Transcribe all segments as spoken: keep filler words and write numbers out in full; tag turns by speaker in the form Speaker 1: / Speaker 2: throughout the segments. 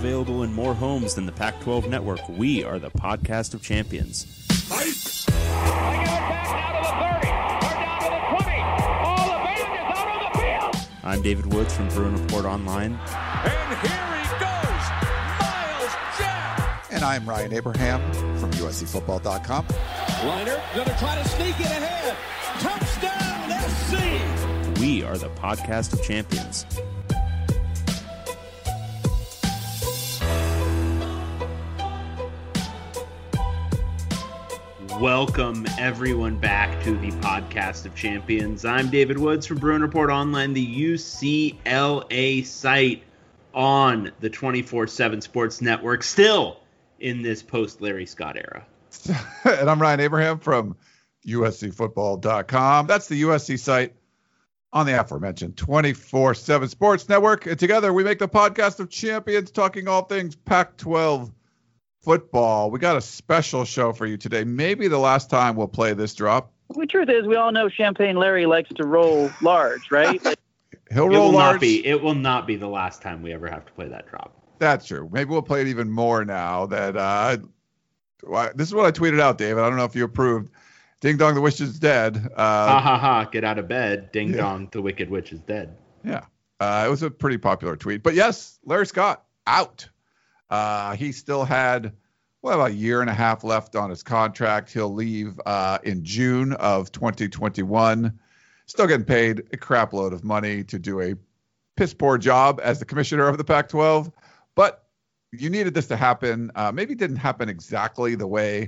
Speaker 1: available in more homes than the Pac twelve network. We are the podcast of champions.
Speaker 2: Fight! I get it back down to the thirty. They're down to the twenty. All the band is out on the field.
Speaker 1: I'm David Woods from Bruin Report Online.
Speaker 2: And here he goes, Miles Jack.
Speaker 3: And I'm Ryan Abraham from U S C football dot com.
Speaker 2: Liner going to try to sneak it ahead. Touchdown, S C.
Speaker 1: We are the podcast of champions. Welcome, everyone, back to the podcast of champions. I'm David Woods from Bruin Report Online, the U C L A site on the twenty-four seven Sports Network, still in this post-Larry Scott era.
Speaker 3: And I'm Ryan Abraham from U S C football dot com. That's the U S C site on the aforementioned twenty-four seven Sports Network. And together we make the podcast of champions, talking all things Pac twelve football. We got a special show for you today. Maybe the last time we'll play this drop.
Speaker 4: The truth is, we all know Champagne Larry likes to roll large, right?
Speaker 3: He'll
Speaker 1: It
Speaker 3: roll
Speaker 1: will
Speaker 3: large.
Speaker 1: not be. It will not be the last time we ever have to play that drop.
Speaker 3: That's true. Maybe we'll play it even more now that uh, well, this is what I tweeted out, David. I don't know if you approved. Ding dong, the witch is dead. Uh,
Speaker 1: Ha ha ha! Get out of bed. Ding
Speaker 3: yeah.
Speaker 1: dong, the wicked witch is dead.
Speaker 3: Yeah, uh, it was a pretty popular tweet. But yes, Larry Scott out. Uh, he still had, well, about a year and a half left on his contract. He'll leave uh, in June of twenty twenty-one. Still getting paid a crap load of money to do a piss poor job as the commissioner of the Pac twelve. But you needed this to happen. Uh, maybe it didn't happen exactly the way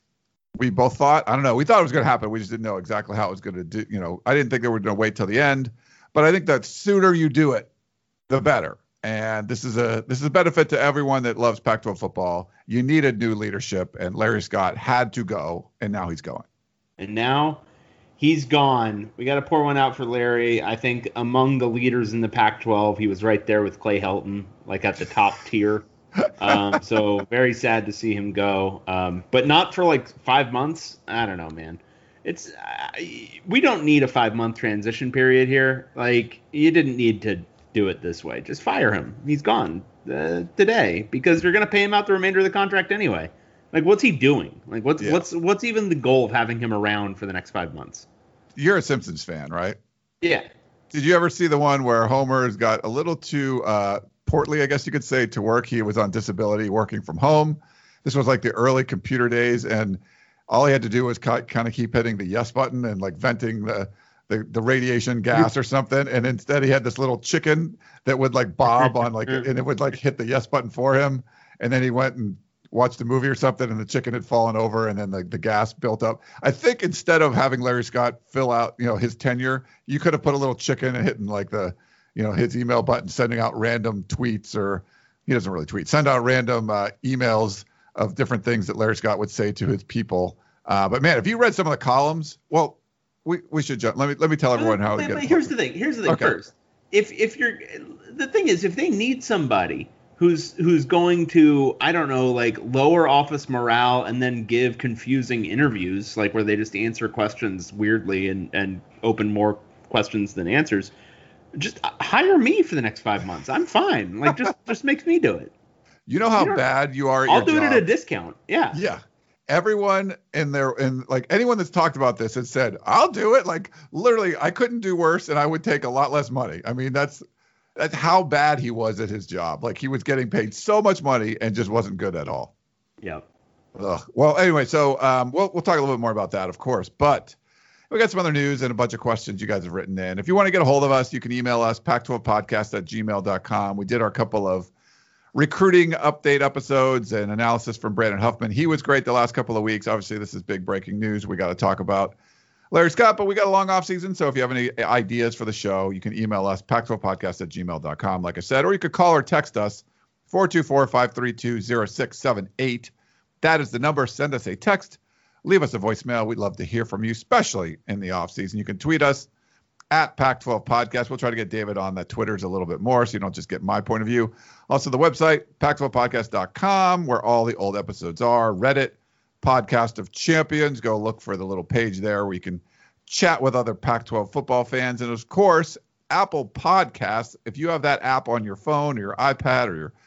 Speaker 3: we both thought. I don't know. We thought it was going to happen. We just didn't know exactly how it was going to do. You know, I didn't think they were going to wait till the end. But I think that sooner you do it, the better. And this is a this is a benefit to everyone that loves Pac twelve football. You needed new leadership, and Larry Scott had to go, and now he's going.
Speaker 1: And now he's gone. We got to pour one out for Larry. I think among the leaders in the Pac twelve, he was right there with Clay Helton, like at the top tier. Um, so very sad to see him go, um, but not for like five months. I don't know, man. It's uh, we don't need a five month transition period here. Like, you didn't need to do it this way. Just fire him. He's gone uh, today because you're going to pay him out the remainder of the contract anyway. Like, what's he doing? Like, what's
Speaker 3: Yeah.
Speaker 1: what's what's even the goal of having him around for the next five months?
Speaker 3: You're a Simpsons fan, right?
Speaker 1: Yeah.
Speaker 3: Did you ever see the one where Homer's got a little too uh, portly, I guess you could say, to work? He was on disability working from home. This was like the early computer days, and all he had to do was kind of keep hitting the yes button and like venting the the, the radiation gas or something. And instead he had this little chicken that would like bob on like, and it would like hit the yes button for him. And then he went and watched a movie or something, and the chicken had fallen over, and then the, the gas built up. I think instead of having Larry Scott fill out, you know, his tenure, you could have put a little chicken and hitting like the, you know, his email button, sending out random tweets, or he doesn't really tweet, send out random uh, emails of different things that Larry Scott would say to his people. Uh, but man, if you read some of the columns, well, we we should jump. Let me let me tell everyone how to get.
Speaker 1: Here's the thing. Here's the thing.
Speaker 3: Okay.
Speaker 1: First, if if you're the thing is, if they need somebody who's who's going to, I don't know, like lower office morale and then give confusing interviews, like where they just answer questions weirdly and and open more questions than answers, just hire me for the next five months. I'm fine. Like, just just makes me do it.
Speaker 3: You know how
Speaker 1: You know,
Speaker 3: bad you are at
Speaker 1: I'll
Speaker 3: your
Speaker 1: do
Speaker 3: job?
Speaker 1: it at a discount. Yeah.
Speaker 3: Yeah. Everyone in there, and like anyone that's talked about this has said, I'll do it. Like, literally, I couldn't do worse, and I would take a lot less money. I mean, that's that's how bad he was at his job. Like, he was getting paid so much money and just wasn't good at all.
Speaker 1: Yeah.
Speaker 3: Ugh. Well, anyway, so um, we'll we'll talk a little bit more about that, of course. But we got some other news and a bunch of questions you guys have written in. If you want to get a hold of us, you can email us, pac twelve podcast at gmail dot com. We did our couple of recruiting update episodes and analysis from Brandon Huffman. He was great the last couple of weeks. Obviously, this is big breaking news. We got to talk about Larry Scott, but we got a long off season. So if you have any ideas for the show, you can email us, pac twelve podcast at gmail dot com, like I said, or you could call or text us, four two four, five three two, zero six seven eight. That is the number. Send us a text. Leave us a voicemail. We'd love to hear from you, especially in the off season. You can tweet us at Pac twelve Podcast. We'll try to get David on that Twitter's a little bit more so you don't just get my point of view. Also, the website, pac twelve podcast dot com, where all the old episodes are. Reddit, Podcast of Champions. Go look for the little page there where you can chat with other Pac twelve football fans. And, of course, Apple Podcasts. If you have that app on your phone or your iPad or your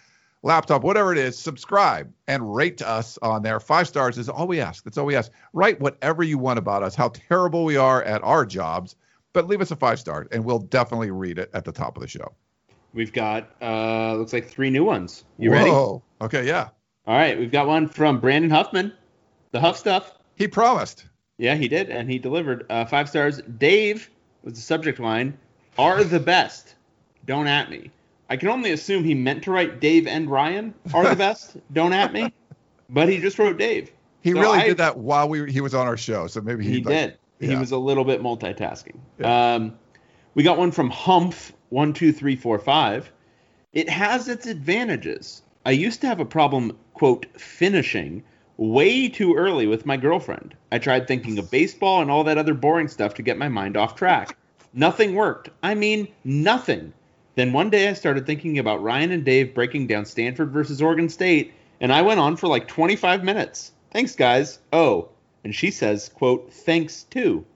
Speaker 3: laptop, whatever it is, subscribe and rate us on there. Five stars is all we ask. That's all we ask. Write whatever you want about us, how terrible we are at our jobs, but leave us a five star and we'll definitely read it at the top of the show.
Speaker 1: We've got, uh, looks like three new ones. You
Speaker 3: Whoa.
Speaker 1: ready?
Speaker 3: Okay, yeah.
Speaker 1: All right, we've got one from Brandon Huffman, the Huff Stuff.
Speaker 3: He promised.
Speaker 1: Yeah, he did, and he delivered. Uh, five stars. Dave was the subject line. Are the best. Don't at me. I can only assume he meant to write Dave and Ryan are the best. Don't at me. But he just wrote Dave.
Speaker 3: He
Speaker 1: So
Speaker 3: really
Speaker 1: I,
Speaker 3: did that while we he was on our show, so maybe he,
Speaker 1: he
Speaker 3: like,
Speaker 1: did.
Speaker 3: Yeah.
Speaker 1: He was a little bit multitasking.
Speaker 3: Yeah.
Speaker 1: Um, we got one from Humph one two three four five. It has its advantages. I used to have a problem, quote, finishing way too early with my girlfriend. I tried thinking of baseball and all that other boring stuff to get my mind off track. Nothing worked. I mean, nothing. Then one day I started thinking about Ryan and Dave breaking down Stanford versus Oregon State, and I went on for like twenty-five minutes. Thanks, guys. Oh, and she says, quote, thanks too.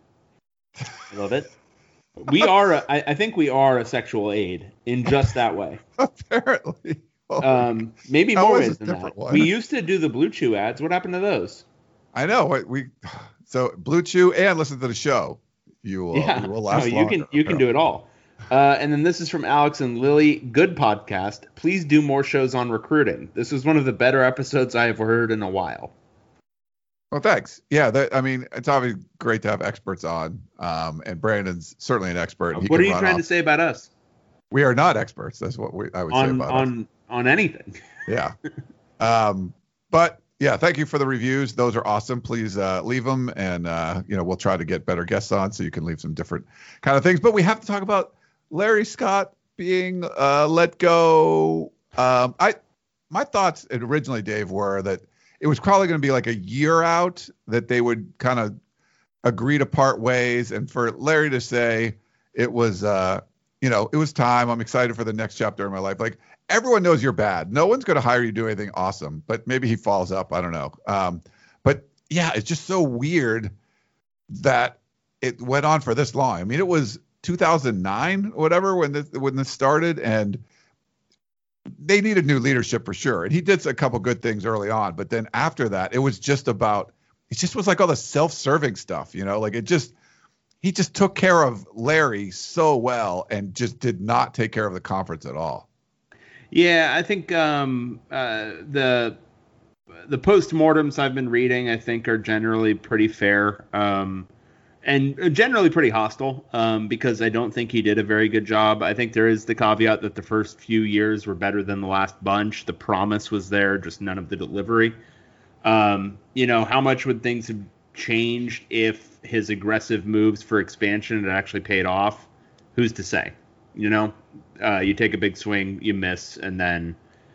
Speaker 1: I love it. We are, a, I, I think we are a sexual aid in just that way.
Speaker 3: Apparently. Oh,
Speaker 1: Um, maybe
Speaker 3: that
Speaker 1: more
Speaker 3: was
Speaker 1: ways
Speaker 3: a
Speaker 1: than
Speaker 3: different
Speaker 1: that.
Speaker 3: one.
Speaker 1: We used to do the Blue Chew ads. What happened to those?
Speaker 3: I know. We, we so Blue Chew and listen to the show. You will,
Speaker 1: yeah,
Speaker 3: you will last
Speaker 1: no, you
Speaker 3: longer,
Speaker 1: can you can do it all. Uh, and then this is from Alex and Lily. Good podcast. Please do more shows on recruiting. This is one of the better episodes I have heard in a while.
Speaker 3: Well, thanks. Yeah, that, I mean, it's obviously great to have experts on, um, and Brandon's certainly an expert. He
Speaker 1: What
Speaker 3: can
Speaker 1: are you
Speaker 3: run
Speaker 1: trying
Speaker 3: off.
Speaker 1: to say about us
Speaker 3: We are not experts. That's what we, I would say
Speaker 1: on
Speaker 3: about us.
Speaker 1: on on anything?
Speaker 3: Yeah. Um, but yeah, thank you for the reviews. Those are awesome. Please uh, leave them, and uh, you know we'll try to get better guests on so you can leave some different kind of things. But we have to talk about Larry Scott being uh, let go. Um, I my thoughts originally, Dave, were that it was probably going to be like a year out that they would kind of agree to part ways, and for Larry to say it was, uh, you know, it was time. I'm excited for the next chapter of my life. Like, everyone knows you're bad. No one's going to hire you to do anything awesome, but maybe he falls up. I don't know. Um, but yeah, it's just so weird that it went on for this long. I mean, it was two thousand nine or whatever when this, when this started, and they needed new leadership for sure. And he did a couple good things early on, but then after that, it was just about, it just was like all the self-serving stuff, you know, like it just, he just took care of Larry so well and just did not take care of the conference at all.
Speaker 1: Yeah, I think um, uh, the the postmortems I've been reading, I think, are generally pretty fair um, and generally pretty hostile um, because I don't think he did a very good job. I think there is the caveat that the first few years were better than the last bunch. The promise was there, just none of the delivery. Um, you know, how much would things have changed if his aggressive moves for expansion had actually paid off? Who's to say? You know, uh, you take a big swing, you miss, and then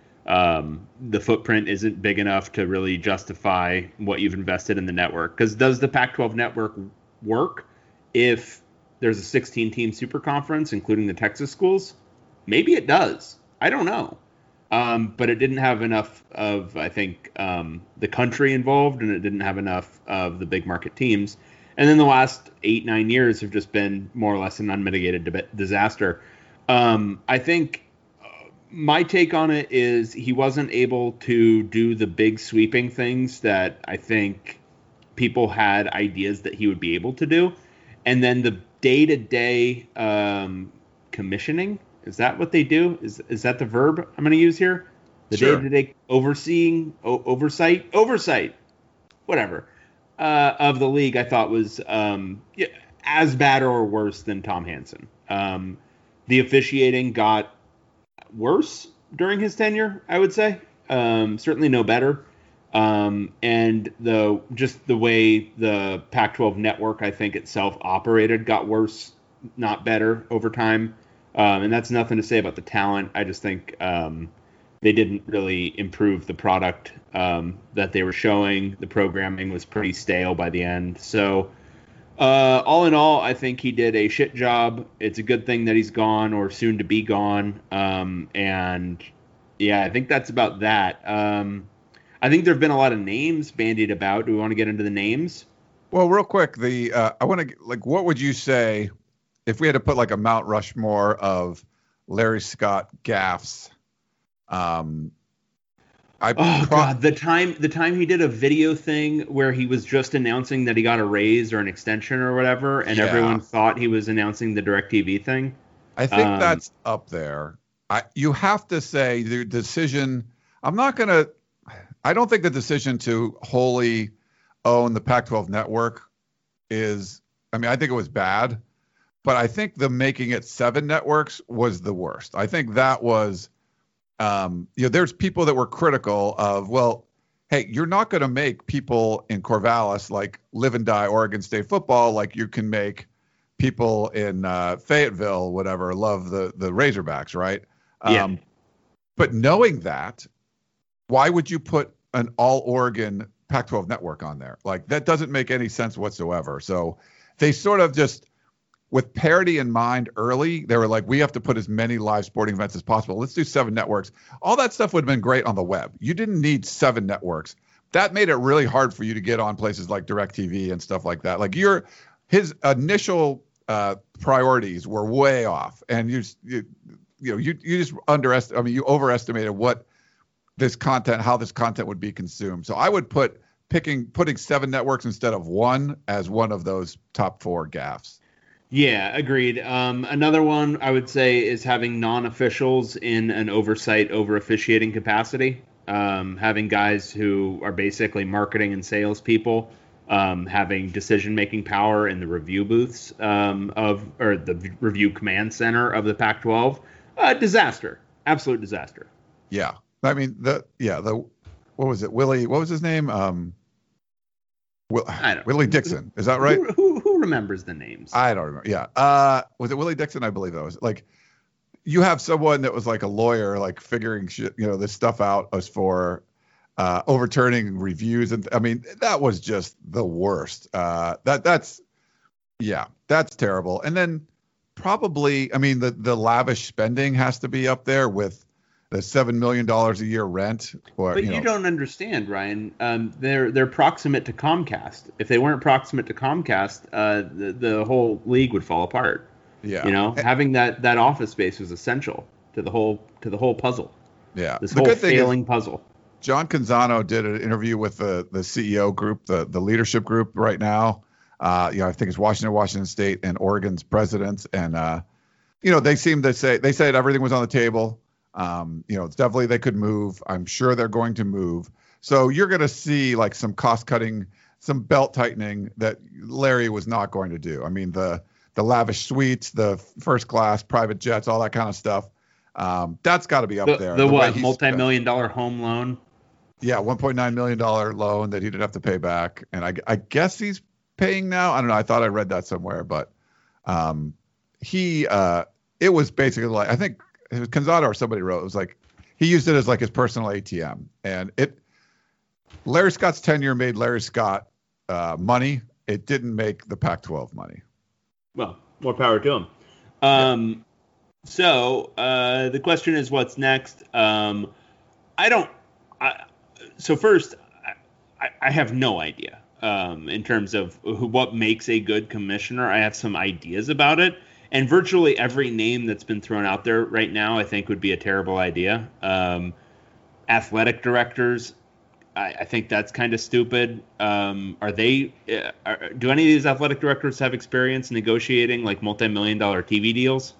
Speaker 1: um, the footprint isn't big enough to really justify what you've invested in the network. Because does the Pac twelve network work if there's a sixteen-team super conference, including the Texas schools? Maybe it does. I don't know. Um, but it didn't have enough of, I think, um, the country involved, and it didn't have enough of the big market teams. And then the last eight, nine years have just been more or less an unmitigated deb- disaster. Um, I think uh, my take on it is he wasn't able to do the big sweeping things that I think people had ideas that he would be able to do. And then the day-to-day um, commissioning, is that what they do? Is is that the verb I'm going to use here? The
Speaker 3: Sure.
Speaker 1: day-to-day overseeing, o- oversight, oversight, whatever, uh, of the league, I thought was um, yeah, as bad or worse than Tom Hansen. Um, the officiating got worse during his tenure, I would say. Um, certainly no better. Um, and the just the way the Pac twelve network, I think, itself operated got worse, not better over time. Um, and that's nothing to say about the talent. I just think um, they didn't really improve the product um, that they were showing. The programming was pretty stale by the end. So uh, all in all, I think he did a shit job. It's a good thing that he's gone or soon to be gone. Um, and yeah, I think that's about that. Um, I think there have been a lot of names bandied about. Do we want to get into the names?
Speaker 3: Well, real quick, the uh, I want to like, what would you say if we had to put like a Mount Rushmore of Larry Scott gaffes? Um, I
Speaker 1: Oh
Speaker 3: pro-
Speaker 1: God, the time the time he did a video thing where he was just announcing that he got a raise or an extension or whatever, and
Speaker 3: Yeah.
Speaker 1: everyone thought he was announcing the DirecTV thing.
Speaker 3: I think
Speaker 1: Um,
Speaker 3: that's up there. I you have to say the decision. I'm not gonna. I don't think the decision to wholly own the Pac twelve network is. I mean, I think it was bad, but I think the making it seven networks was the worst. I think that was. Um, you know, there's people that were critical of, well, hey, you're not going to make people in Corvallis like live and die Oregon State football like you can make people in uh, Fayetteville, whatever, love the the Razorbacks, right?
Speaker 1: Yeah.
Speaker 3: Um, but knowing that, why would you put an all Oregon Pac twelve network on there? Like that doesn't make any sense whatsoever. So they sort of just, with parity in mind early, they were like, we have to put as many live sporting events as possible. Let's do seven networks. All that stuff would have been great on the web. You didn't need seven networks. That made it really hard for you to get on places like DirecTV and stuff like that. Like your his initial uh, priorities were way off, and you you you know you you just underestimated. I mean, you overestimated what this content, how this content would be consumed. So I would put picking putting seven networks instead of one as one of those top four gaffes.
Speaker 1: Yeah, agreed. Um, another one I would say is having non-officials in an oversight over officiating capacity. Um, having guys who are basically marketing and sales people, um, having decision-making power in the review booths um, of, or the v- review command center of the Pac twelve. Uh, disaster, absolute disaster.
Speaker 3: Yeah, I mean the yeah the what was it Willie? What was his name? Um, Will,
Speaker 1: I don't
Speaker 3: Willie Dixon. Is that right?
Speaker 1: Who, who, who remembers the names?
Speaker 3: I don't remember. Yeah. Uh, was it Willie Dixon? I believe that was like, you have someone that was like a lawyer, like figuring shit, you know, this stuff out as for uh, overturning reviews. And I mean, that was just the worst. Uh, that that's, yeah, that's terrible. And then probably, I mean, the, the lavish spending has to be up there with the seven million dollars a year rent. Or,
Speaker 1: But
Speaker 3: you,
Speaker 1: you,
Speaker 3: know,
Speaker 1: don't understand, Ryan. Um, they're they're proximate to Comcast. If they weren't proximate to Comcast, uh, the, the whole league would fall apart.
Speaker 3: yeah.
Speaker 1: You know, having that, that office space was essential to the whole to the whole puzzle.
Speaker 3: Yeah.
Speaker 1: This
Speaker 3: The
Speaker 1: whole
Speaker 3: good thing is-
Speaker 1: failing puzzle.
Speaker 3: John Canzano did an interview with the the C E O group, the the leadership group right now. Uh, you know, I think it's Washington, Washington State, and Oregon's presidents, and uh, you know, they seem to say they said everything was on the table. Um, you know, it's definitely they could move. I'm sure they're going to move. So you're going to see like some cost cutting, some belt tightening that Larry was not going to do. I mean, the the lavish suites, the first class private jets, all that kind of stuff. Um, that's got to be up
Speaker 1: The,
Speaker 3: there.
Speaker 1: the,
Speaker 3: The way
Speaker 1: what
Speaker 3: he
Speaker 1: multi-million dollar home loan?
Speaker 3: Yeah, one point nine million dollars loan that he didn't have to pay back. And I, I guess he's paying now. I don't know. I thought I read that somewhere, but um, he, uh, it was basically like, I think it was Canzano or somebody wrote, it was like, he used it as like his personal A T M. And it, Larry Scott's tenure made Larry Scott uh, money. It didn't make the Pac twelve money.
Speaker 1: Well, more power to him. Um, so uh, the question is, what's next? Um, I don't. I, so first, I, I have no idea um, in terms of who, what makes a good commissioner. I have some ideas about it, and virtually every name that's been thrown out there right now, I think, would be a terrible idea. Um, athletic directors. I, I think that's kind of stupid. Um, are they? Uh, are, do any of these athletic directors have experience negotiating like multi-million dollar T V deals?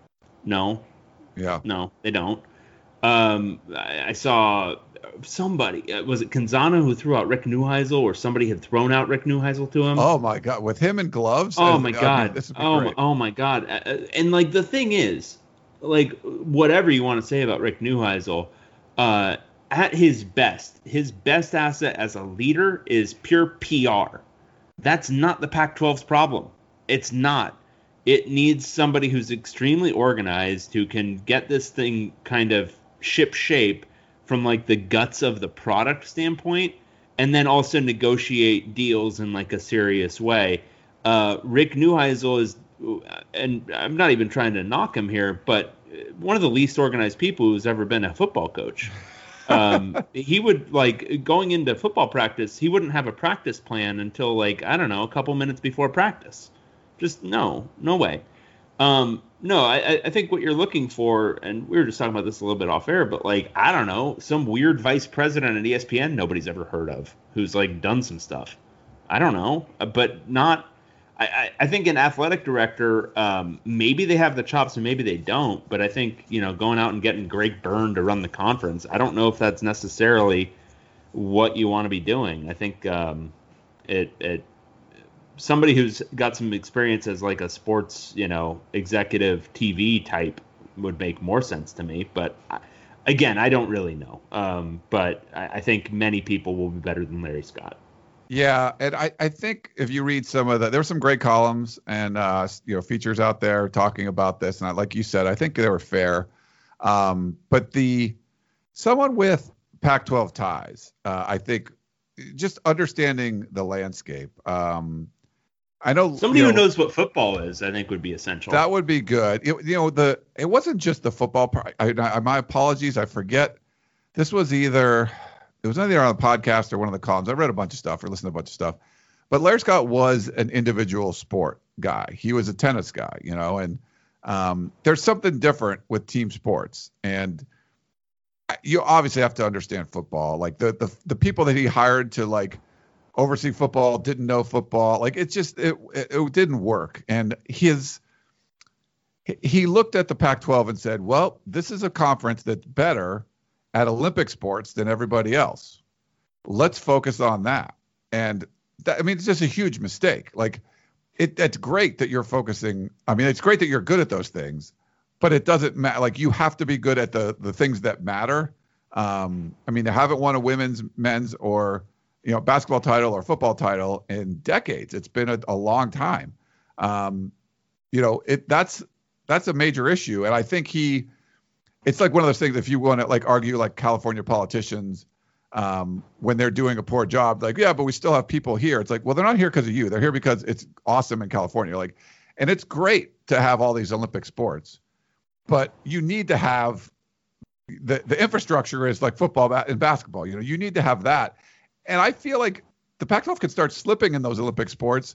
Speaker 1: No,
Speaker 3: Yeah.
Speaker 1: no, they don't. Um, I, I saw somebody. Uh, was it Canzano who threw out Rick Neuheisel, or somebody had thrown out Rick Neuheisel to him?
Speaker 3: Oh my God. With him in gloves.
Speaker 1: Oh
Speaker 3: as-
Speaker 1: my
Speaker 3: I mean,
Speaker 1: god!
Speaker 3: this would be
Speaker 1: oh, my,
Speaker 3: great.
Speaker 1: oh my god! Uh, uh, and like the thing is, like whatever you want to say about Rick Neuheisel, uh, at his best, his best asset as a leader is pure P R. That's not the Pac twelve's problem. It's not. It needs somebody who's extremely organized, who can get this thing kind of ship shape from like the guts of the product standpoint, and then also negotiate deals in like a serious way. Uh, Rick Neuheisel is, and I'm not even trying to knock him here, but one of the least organized people who's ever been a football coach. um, he would like going into football practice, he wouldn't have a practice plan until like, I don't know, a couple minutes before practice. Just no, no way. Um, No, I, I think what you're looking for, and we were just talking about this a little bit off air, but like, I don't know, some weird vice president at E S P N nobody's ever heard of who's like done some stuff. I don't know, but not. I, I, I think an athletic director, um, maybe they have the chops and maybe they don't, but I think, you know, going out and getting Greg Byrne to run the conference, I don't know if that's necessarily what you want to be doing. I think um, it it. somebody who's got some experience as like a sports, you know, executive T V type would make more sense to me. But I, again, I don't really know. Um, but I, I think many people will be better than Larry Scott.
Speaker 3: Yeah, and I, I think if you read some of the, there were some great columns and uh, you know features out there talking about this, and I, like you said, I think they were fair. Um, but the someone with Pac twelve ties, uh, I think, just understanding the landscape. Um, I know
Speaker 1: somebody
Speaker 3: you know,
Speaker 1: who knows what football is, I think, would be essential.
Speaker 3: That would be good. It, you know, the it wasn't just the football part. I, I, my apologies, I forget. This was either it was either on the podcast or one of the columns. I read a bunch of stuff or listened to a bunch of stuff. But Larry Scott was an individual sport guy. He was a tennis guy, you know, and um, there's something different with team sports. And you obviously have to understand football. Like the the the people that he hired to like oversee football didn't know football. Like it just it, it it didn't work. And his he looked at the Pac twelve and said, well, this is a conference that's better at Olympic sports than everybody else. Let's focus on that. And that, I mean, it's just a huge mistake. Like it it's great that you're focusing. I mean, it's great that you're good at those things, but it doesn't matter. Like you have to be good at the the things that matter. Um, I mean, they haven't won a women's, men's, or you know, basketball title or football title in decades. It's been a, a long time. Um, you know, it that's that's a major issue. And I think he, it's like one of those things, if you want to like argue like California politicians, um, when they're doing a poor job, like, yeah, but we still have people here. It's like, well, they're not here because of you. They're here because it's awesome in California. Like, and it's great to have all these Olympic sports, but you need to have the, the infrastructure is like football and basketball. You know, you need to have that. And I feel like the Pac twelve could start slipping in those Olympic sports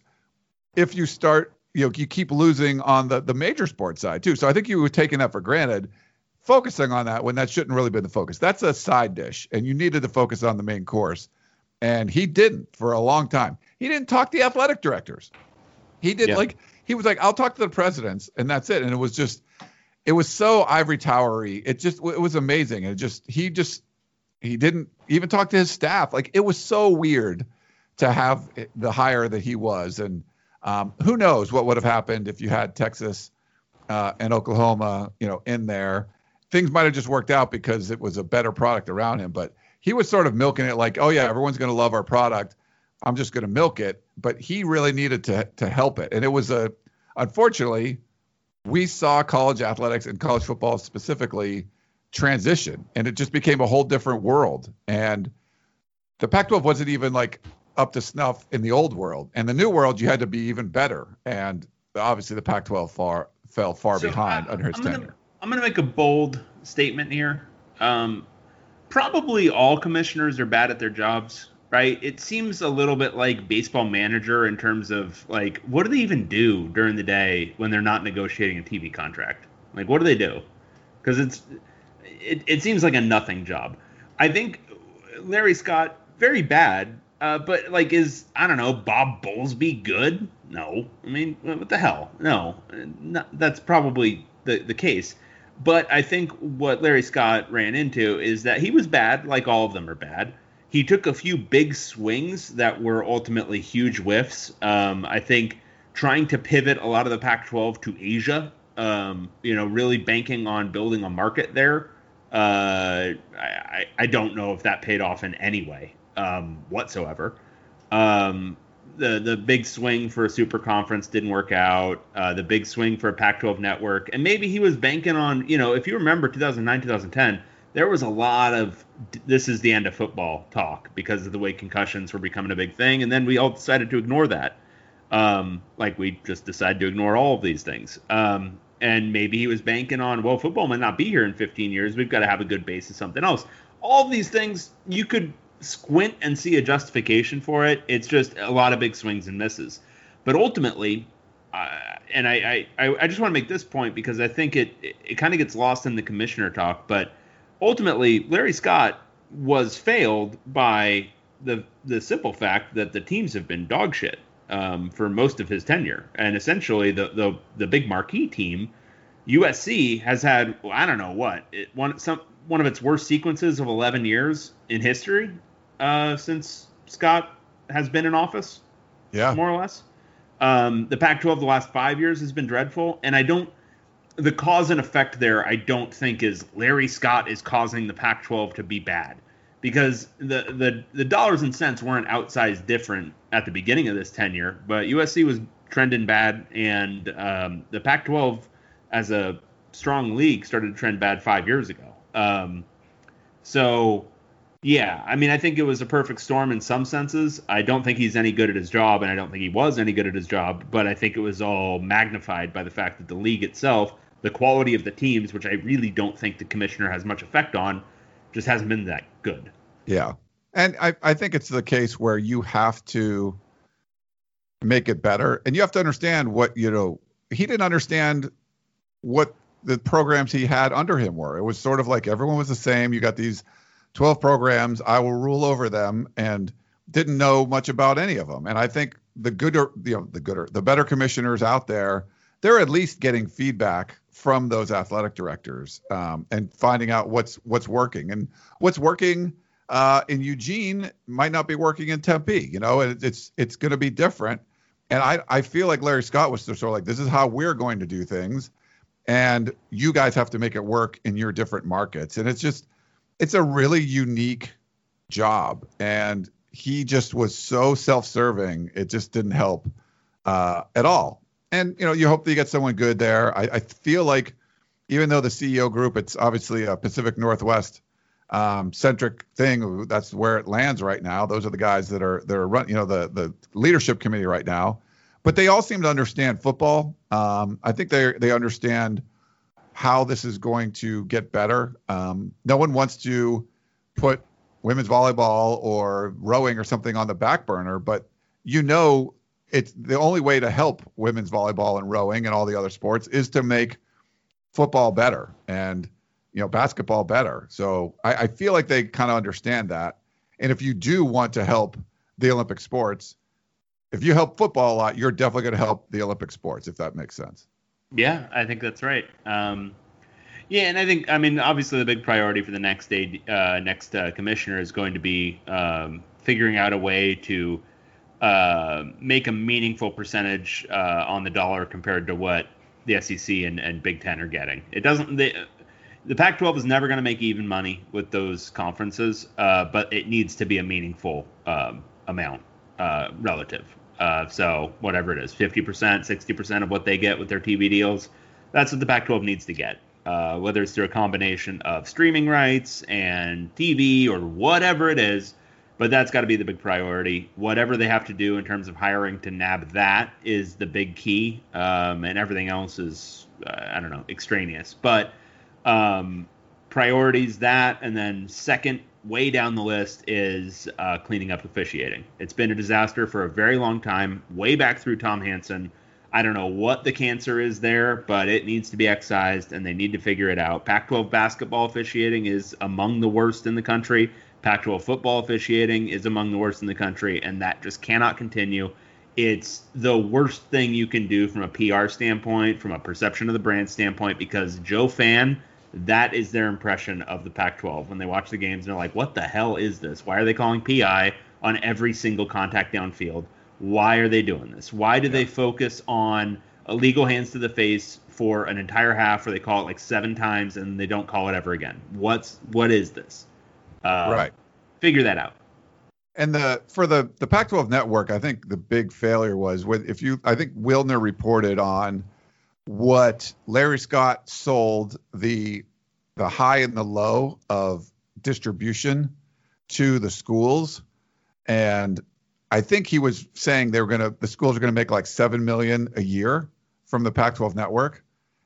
Speaker 3: if you start, you know, you keep losing on the, the major sports side too. So I think you were taking that for granted, focusing on that when that shouldn't really be the focus. That's a side dish, and you needed to focus on the main course. And he didn't for a long time. He didn't talk to the athletic directors. He did yeah. like, he was like, I'll talk to the presidents, and that's it. And it was just, it was so ivory towery. It just, it was amazing. And it just, he just, he didn't even talk to his staff. Like it was so weird to have the hire that he was. And um, who knows what would have happened if you had Texas uh, and Oklahoma, you know, in there. Things might have just worked out because it was a better product around him. But he was sort of milking it like, oh yeah, everyone's going to love our product. I'm just going to milk it. But he really needed to to help it. And it was a, unfortunately, we saw college athletics and college football specifically transition, and it just became a whole different world. And the Pac twelve wasn't even like up to snuff in the old world, and the new world you had to be even better. And obviously the Pac twelve far fell far so behind I, under his
Speaker 1: I'm
Speaker 3: tenure.
Speaker 1: Gonna, I'm going to make a bold statement here. Um, probably all commissioners are bad at their jobs, right? It seems a little bit like Baseball Manager in terms of like, what do they even do during the day when they're not negotiating a T V contract? Like, what do they do? Because it's It, it seems like a nothing job. I think Larry Scott, very bad, uh, but like is, I don't know, Bob Bowlesby good? No. I mean, what the hell? No. Not, that's probably the, the case. But I think what Larry Scott ran into is that he was bad, like all of them are bad. He took a few big swings that were ultimately huge whiffs. Um, I think trying to pivot a lot of the Pac twelve to Asia, um, you know, really banking on building a market there. Uh, I, I don't know if that paid off in any way um, whatsoever. Um, the the big swing for a super conference didn't work out. Uh, the big swing for a Pac twelve network, and maybe he was banking on, you know, if you remember two thousand nine, two thousand ten, there was a lot of this is the end of football talk because of the way concussions were becoming a big thing, and then we all decided to ignore that. Um, like we just decided to ignore all of these things. Um, And maybe he was banking on, well, football might not be here in fifteen years. We've got to have a good base of something else. All of these things, you could squint and see a justification for it. It's just a lot of big swings and misses. But ultimately, uh, and I, I, I just want to make this point because I think it, it, it kind of gets lost in the commissioner talk, but ultimately Larry Scott was failed by the the simple fact that the teams have been dog shit um, for most of his tenure. And essentially the, the, the big marquee team, U S C, has had, well, I don't know what, it, one, some, one of its worst sequences of eleven years in history uh, since Scott has been in office,
Speaker 3: yeah,
Speaker 1: more or less. Um, the Pac twelve the last five years has been dreadful, and I don't – the cause and effect there I don't think is Larry Scott is causing the Pac twelve to be bad, because the, the, the dollars and cents weren't outsized different at the beginning of this tenure, but U S C was trending bad, and um, the Pac twelve as a strong league started to trend bad five years ago. Um, so, yeah, I mean, I think it was a perfect storm in some senses. I don't think he's any good at his job, and I don't think he was any good at his job, but I think it was all magnified by the fact that the league itself, the quality of the teams, which I really don't think the commissioner has much effect on, just hasn't been that good.
Speaker 3: Yeah. And I, I think it's the case where you have to make it better, and you have to understand what, you know, he didn't understand what the programs he had under him were. It was sort of like everyone was the same. You got these twelve programs, I will rule over them, and didn't know much about any of them. And I think the gooder, you know, the gooder, the better commissioners out there, they're at least getting feedback from those athletic directors um, and finding out what's what's working. And what's working uh, in Eugene might not be working in Tempe, you know, and it's it's going to be different. And I, I feel like Larry Scott was sort of like, this is how we're going to do things, and you guys have to make it work in your different markets. And it's just, it's a really unique job. And he just was so self-serving. It just didn't help uh, at all. And, you know, you hope that you get someone good there. I, I feel like even though the C E O group, it's obviously a Pacific Northwest um, centric thing. That's where it lands right now. Those are the guys that are, that are run, you know, the, the leadership committee right now, but they all seem to understand football. Um, I think they, they understand how this is going to get better. Um, no one wants to put women's volleyball or rowing or something on the back burner, but you know, it's the only way to help women's volleyball and rowing and all the other sports is to make football better and, you know, basketball better. So I, I feel like they kind of understand that. And if you do want to help the Olympic sports, if you help football a lot, you're definitely going to help the Olympic sports, if that makes sense.
Speaker 1: Yeah, I think that's right. Um, yeah, and I think, I mean, obviously the big priority for the next day, uh, next uh, commissioner is going to be um, figuring out a way to uh, make a meaningful percentage uh, on the dollar compared to what the S E C and, and Big Ten are getting. It doesn't. They, the Pac twelve is never going to make even money with those conferences, uh, but it needs to be a meaningful um, amount uh, relative. Uh, so whatever it is, fifty percent, sixty percent of what they get with their T V deals, that's what the Pac twelve needs to get. Uh, whether it's through a combination of streaming rights and T V or whatever it is, but that's got to be the big priority. Whatever they have to do in terms of hiring to nab that is the big key, um, and everything else is, uh, I don't know, extraneous. But um, priorities, that, and then second, way down the list is uh, cleaning up officiating. It's been a disaster for a very long time, way back through Tom Hansen. I don't know what the cancer is there, but it needs to be excised, and they need to figure it out. Pac twelve basketball officiating is among the worst in the country. Pac twelve football officiating is among the worst in the country, and that just cannot continue. It's the worst thing you can do from a P R standpoint, from a perception of the brand standpoint, because Joe Fan, that is their impression of the Pac twelve. When they watch the games, they're like, what the hell is this? Why are they calling P I on every single contact downfield? Why are they doing this? Why do yeah. they focus on illegal hands to the face for an entire half, where they call it like seven times and they don't call it ever again? What's what is this? Uh,
Speaker 3: right.
Speaker 1: Figure that out.
Speaker 3: And the for the the Pac twelve network, I think the big failure was with if you I think Wilner reported on what Larry Scott sold the the high and the low of distribution to the schools, and I think he was saying they were gonna the schools are gonna make like seven million a year from the Pac twelve network.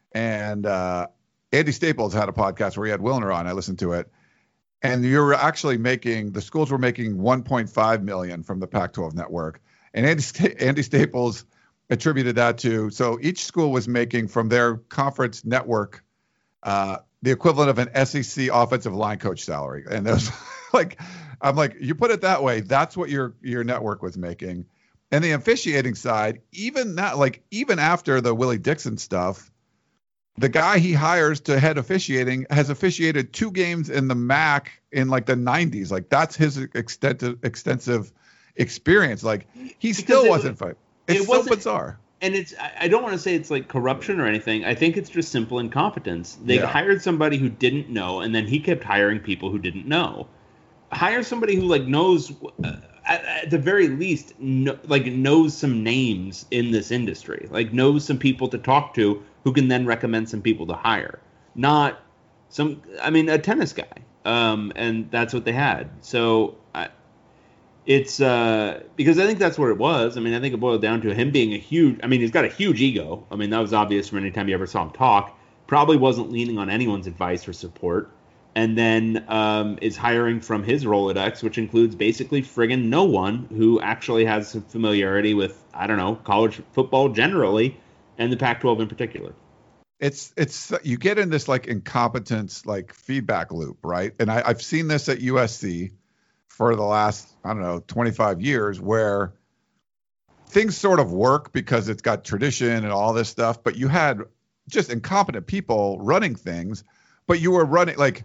Speaker 3: And uh, Andy Staples had a podcast where he had Wilner on. I listened to it, and you're actually making the schools were making one point five million from the Pac twelve network. And Andy St- Andy Staples attributed that to, so each school was making from their conference network uh, the equivalent of an S E C offensive line coach salary. And there's like, I'm like, you put it that way, that's what your your network was making. And the officiating side, even that, like even after the Willie Dixon stuff, the guy he hires to head officiating has officiated two games in the M A C in like the nineties. Like that's his extensive extensive experience. Like he still
Speaker 1: it,
Speaker 3: wasn't fight. It's
Speaker 1: it
Speaker 3: so
Speaker 1: wasn't,
Speaker 3: bizarre.
Speaker 1: And it's I don't want to say it's like corruption or anything. I think it's just simple incompetence. They
Speaker 3: Yeah.
Speaker 1: hired somebody who didn't know, and then he kept hiring people who didn't know. Hire somebody who like knows, uh, at, at the very least, no, like knows some names in this industry, like knows some people to talk to who can then recommend some people to hire. Not some, I mean, a tennis guy. Um, and that's what they had. So I, it's uh, because I think that's what it was. I mean, I think it boiled down to him being a huge, I mean, he's got a huge ego. I mean, that was obvious from any time you ever saw him talk. Probably wasn't leaning on anyone's advice or support. And then um, is hiring from his Rolodex, which includes basically friggin' no one who actually has some familiarity with, I don't know, college football generally, and the Pac twelve in particular.
Speaker 3: It's it's you get in this like incompetence like feedback loop, right? And I, I've seen this at U S C for the last, I don't know, twenty-five years, where things sort of work because it's got tradition and all this stuff, but you had just incompetent people running things, but you were running like,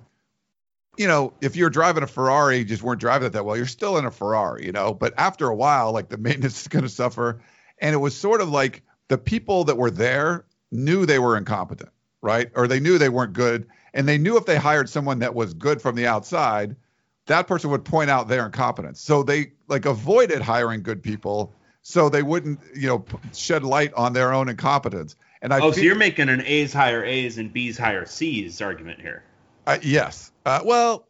Speaker 3: you know, if you're driving a Ferrari, you just weren't driving it that well, you're still in a Ferrari, you know, but after a while, like the maintenance is going to suffer. And it was sort of like the people that were there knew they were incompetent, right? Or they knew they weren't good. And they knew if they hired someone that was good from the outside, that person would point out their incompetence. So they like avoided hiring good people so they wouldn't, you know, shed light on their own incompetence. And I
Speaker 1: oh,
Speaker 3: feel,
Speaker 1: so you're making an A's hire A's and B's hire C's argument here.
Speaker 3: Uh, yes. Uh, well,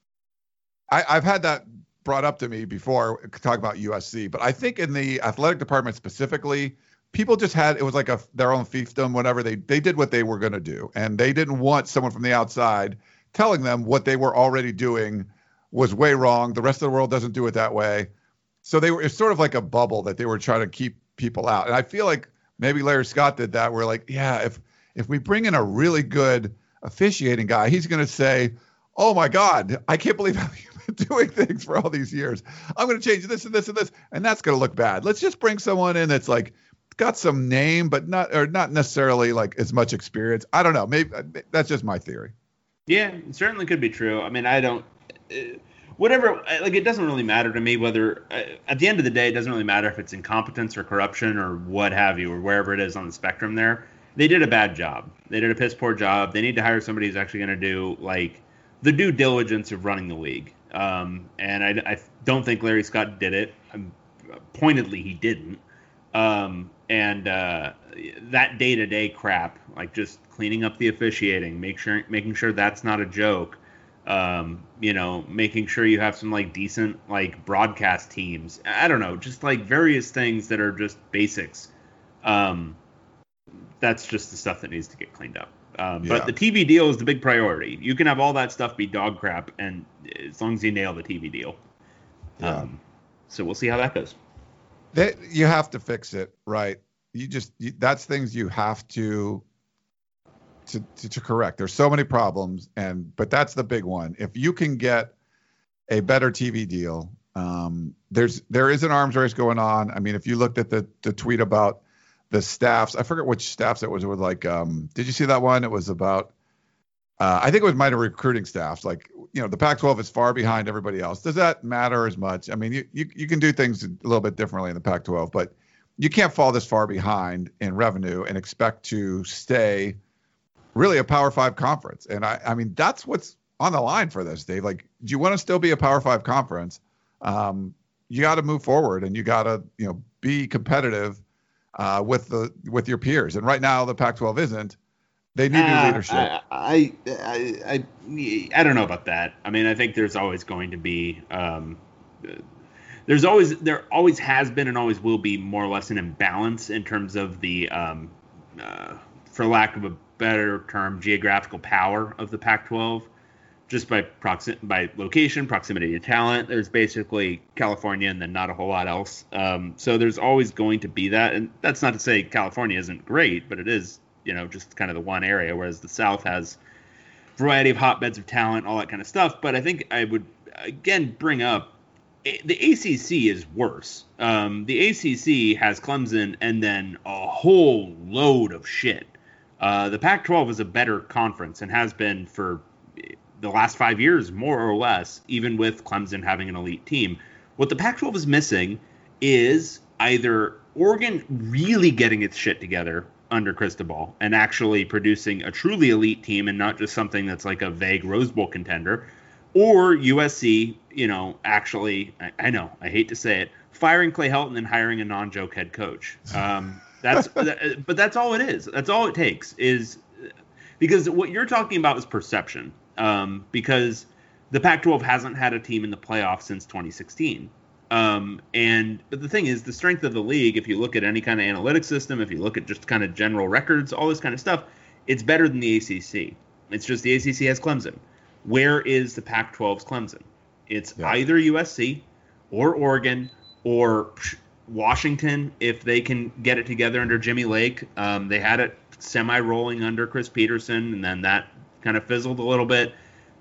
Speaker 3: I, I've had that brought up to me before talking about U S C, but I think in the athletic department specifically, people just had, it was like a their own fiefdom, whatever. They they did what they were going to do, and they didn't want someone from the outside telling them what they were already doing was way wrong. The rest of the world doesn't do it that way. So they were, it's sort of like a bubble that they were trying to keep people out. And I feel like maybe Larry Scott did that. We're like, yeah, if if we bring in a really good officiating guy, he's going to say, oh my God, I can't believe how you've been doing things for all these years. I'm going to change this and this and this, and that's going to look bad. Let's just bring someone in that's like got some name, but not or not necessarily like as much experience. I don't know. Maybe that's just my theory.
Speaker 1: Yeah, it certainly could be true. I mean, I don't. Uh, whatever. Like, it doesn't really matter to me whether. Uh, at the end of the day, it doesn't really matter if it's incompetence or corruption or what have you, or wherever it is on the spectrum. There, they did a bad job. They did a piss poor job. They need to hire somebody who's actually going to do like the due diligence of running the league. Um, and I, I don't think Larry Scott did it. Um, pointedly, he didn't. Um, and uh, that day-to-day crap, like just cleaning up the officiating, make sure, making sure that's not a joke. Um, you know, making sure you have some like decent like broadcast teams. I don't know, just like various things that are just basics. Um, that's just the stuff that needs to get cleaned up. Um,
Speaker 3: Yeah.
Speaker 1: But the T V deal is the big priority. You can have all that stuff be dog crap, and as long as you nail the T V deal.
Speaker 3: Yeah.
Speaker 1: Um, so we'll see how that goes.
Speaker 3: That you have to fix it, right? You just you, that's things you have to, to to to correct. There's so many problems, and but that's the big one. If you can get a better T V deal, um, there's there is an arms race going on. I mean, if you looked at the the tweet about the staffs, I forget which staffs it was. It was like, um, did you see that one? It was about, uh, I think it was minor recruiting staffs. Like, you know, the Pac twelve is far behind everybody else. Does that matter as much? I mean, you, you, you can do things a little bit differently in the Pac twelve, but you can't fall this far behind in revenue and expect to stay really a Power Five conference. And I, I mean, that's what's on the line for this, Dave. Like, do you want to still be a Power Five conference? Um, you got to move forward, and you got to, you know, be competitive uh, with the with your peers. And right now, the Pac twelve isn't. They need
Speaker 1: Uh,
Speaker 3: new leadership.
Speaker 1: I, I, I, I, I don't know about that. I mean, I think there's always going to be, um, there's always, there always has been and always will be more or less an imbalance in terms of the, um, uh, for lack of a better term, geographical power of the Pac twelve. just by proxi- by location, proximity to talent. There's basically California and then not a whole lot else. Um, so there's always going to be that. And that's not to say California isn't great, but it is, you know, just kind of the one area, whereas the South has a variety of hotbeds of talent, all that kind of stuff. But I think I would, again, bring up the A C C is worse. Um, the A C C has Clemson and then a whole load of shit. Uh, the Pac twelve is a better conference and has been for the last five years, more or less, even with Clemson having an elite team. What the Pac twelve is missing is either Oregon really getting its shit together under Cristobal and actually producing a truly elite team and not just something that's like a vague Rose Bowl contender, or U S C, you know, actually, I, I know, I hate to say it, firing Clay Helton and hiring a non-joke head coach. Um, that's, but that's all it is. That's all it takes is because what you're talking about is perception. Um, because the Pac twelve hasn't had a team in the playoffs since twenty sixteen. Um, and but the thing is, the strength of the league, if you look at any kind of analytics system, if you look at just kind of general records, all this kind of stuff, it's better than the A C C. It's just the A C C has Clemson. Where is the Pac twelve's Clemson? It's yeah. either U S C or Oregon or Washington if they can get it together under Jimmy Lake. Um, they had it semi-rolling under Chris Peterson, and then that kind of fizzled a little bit.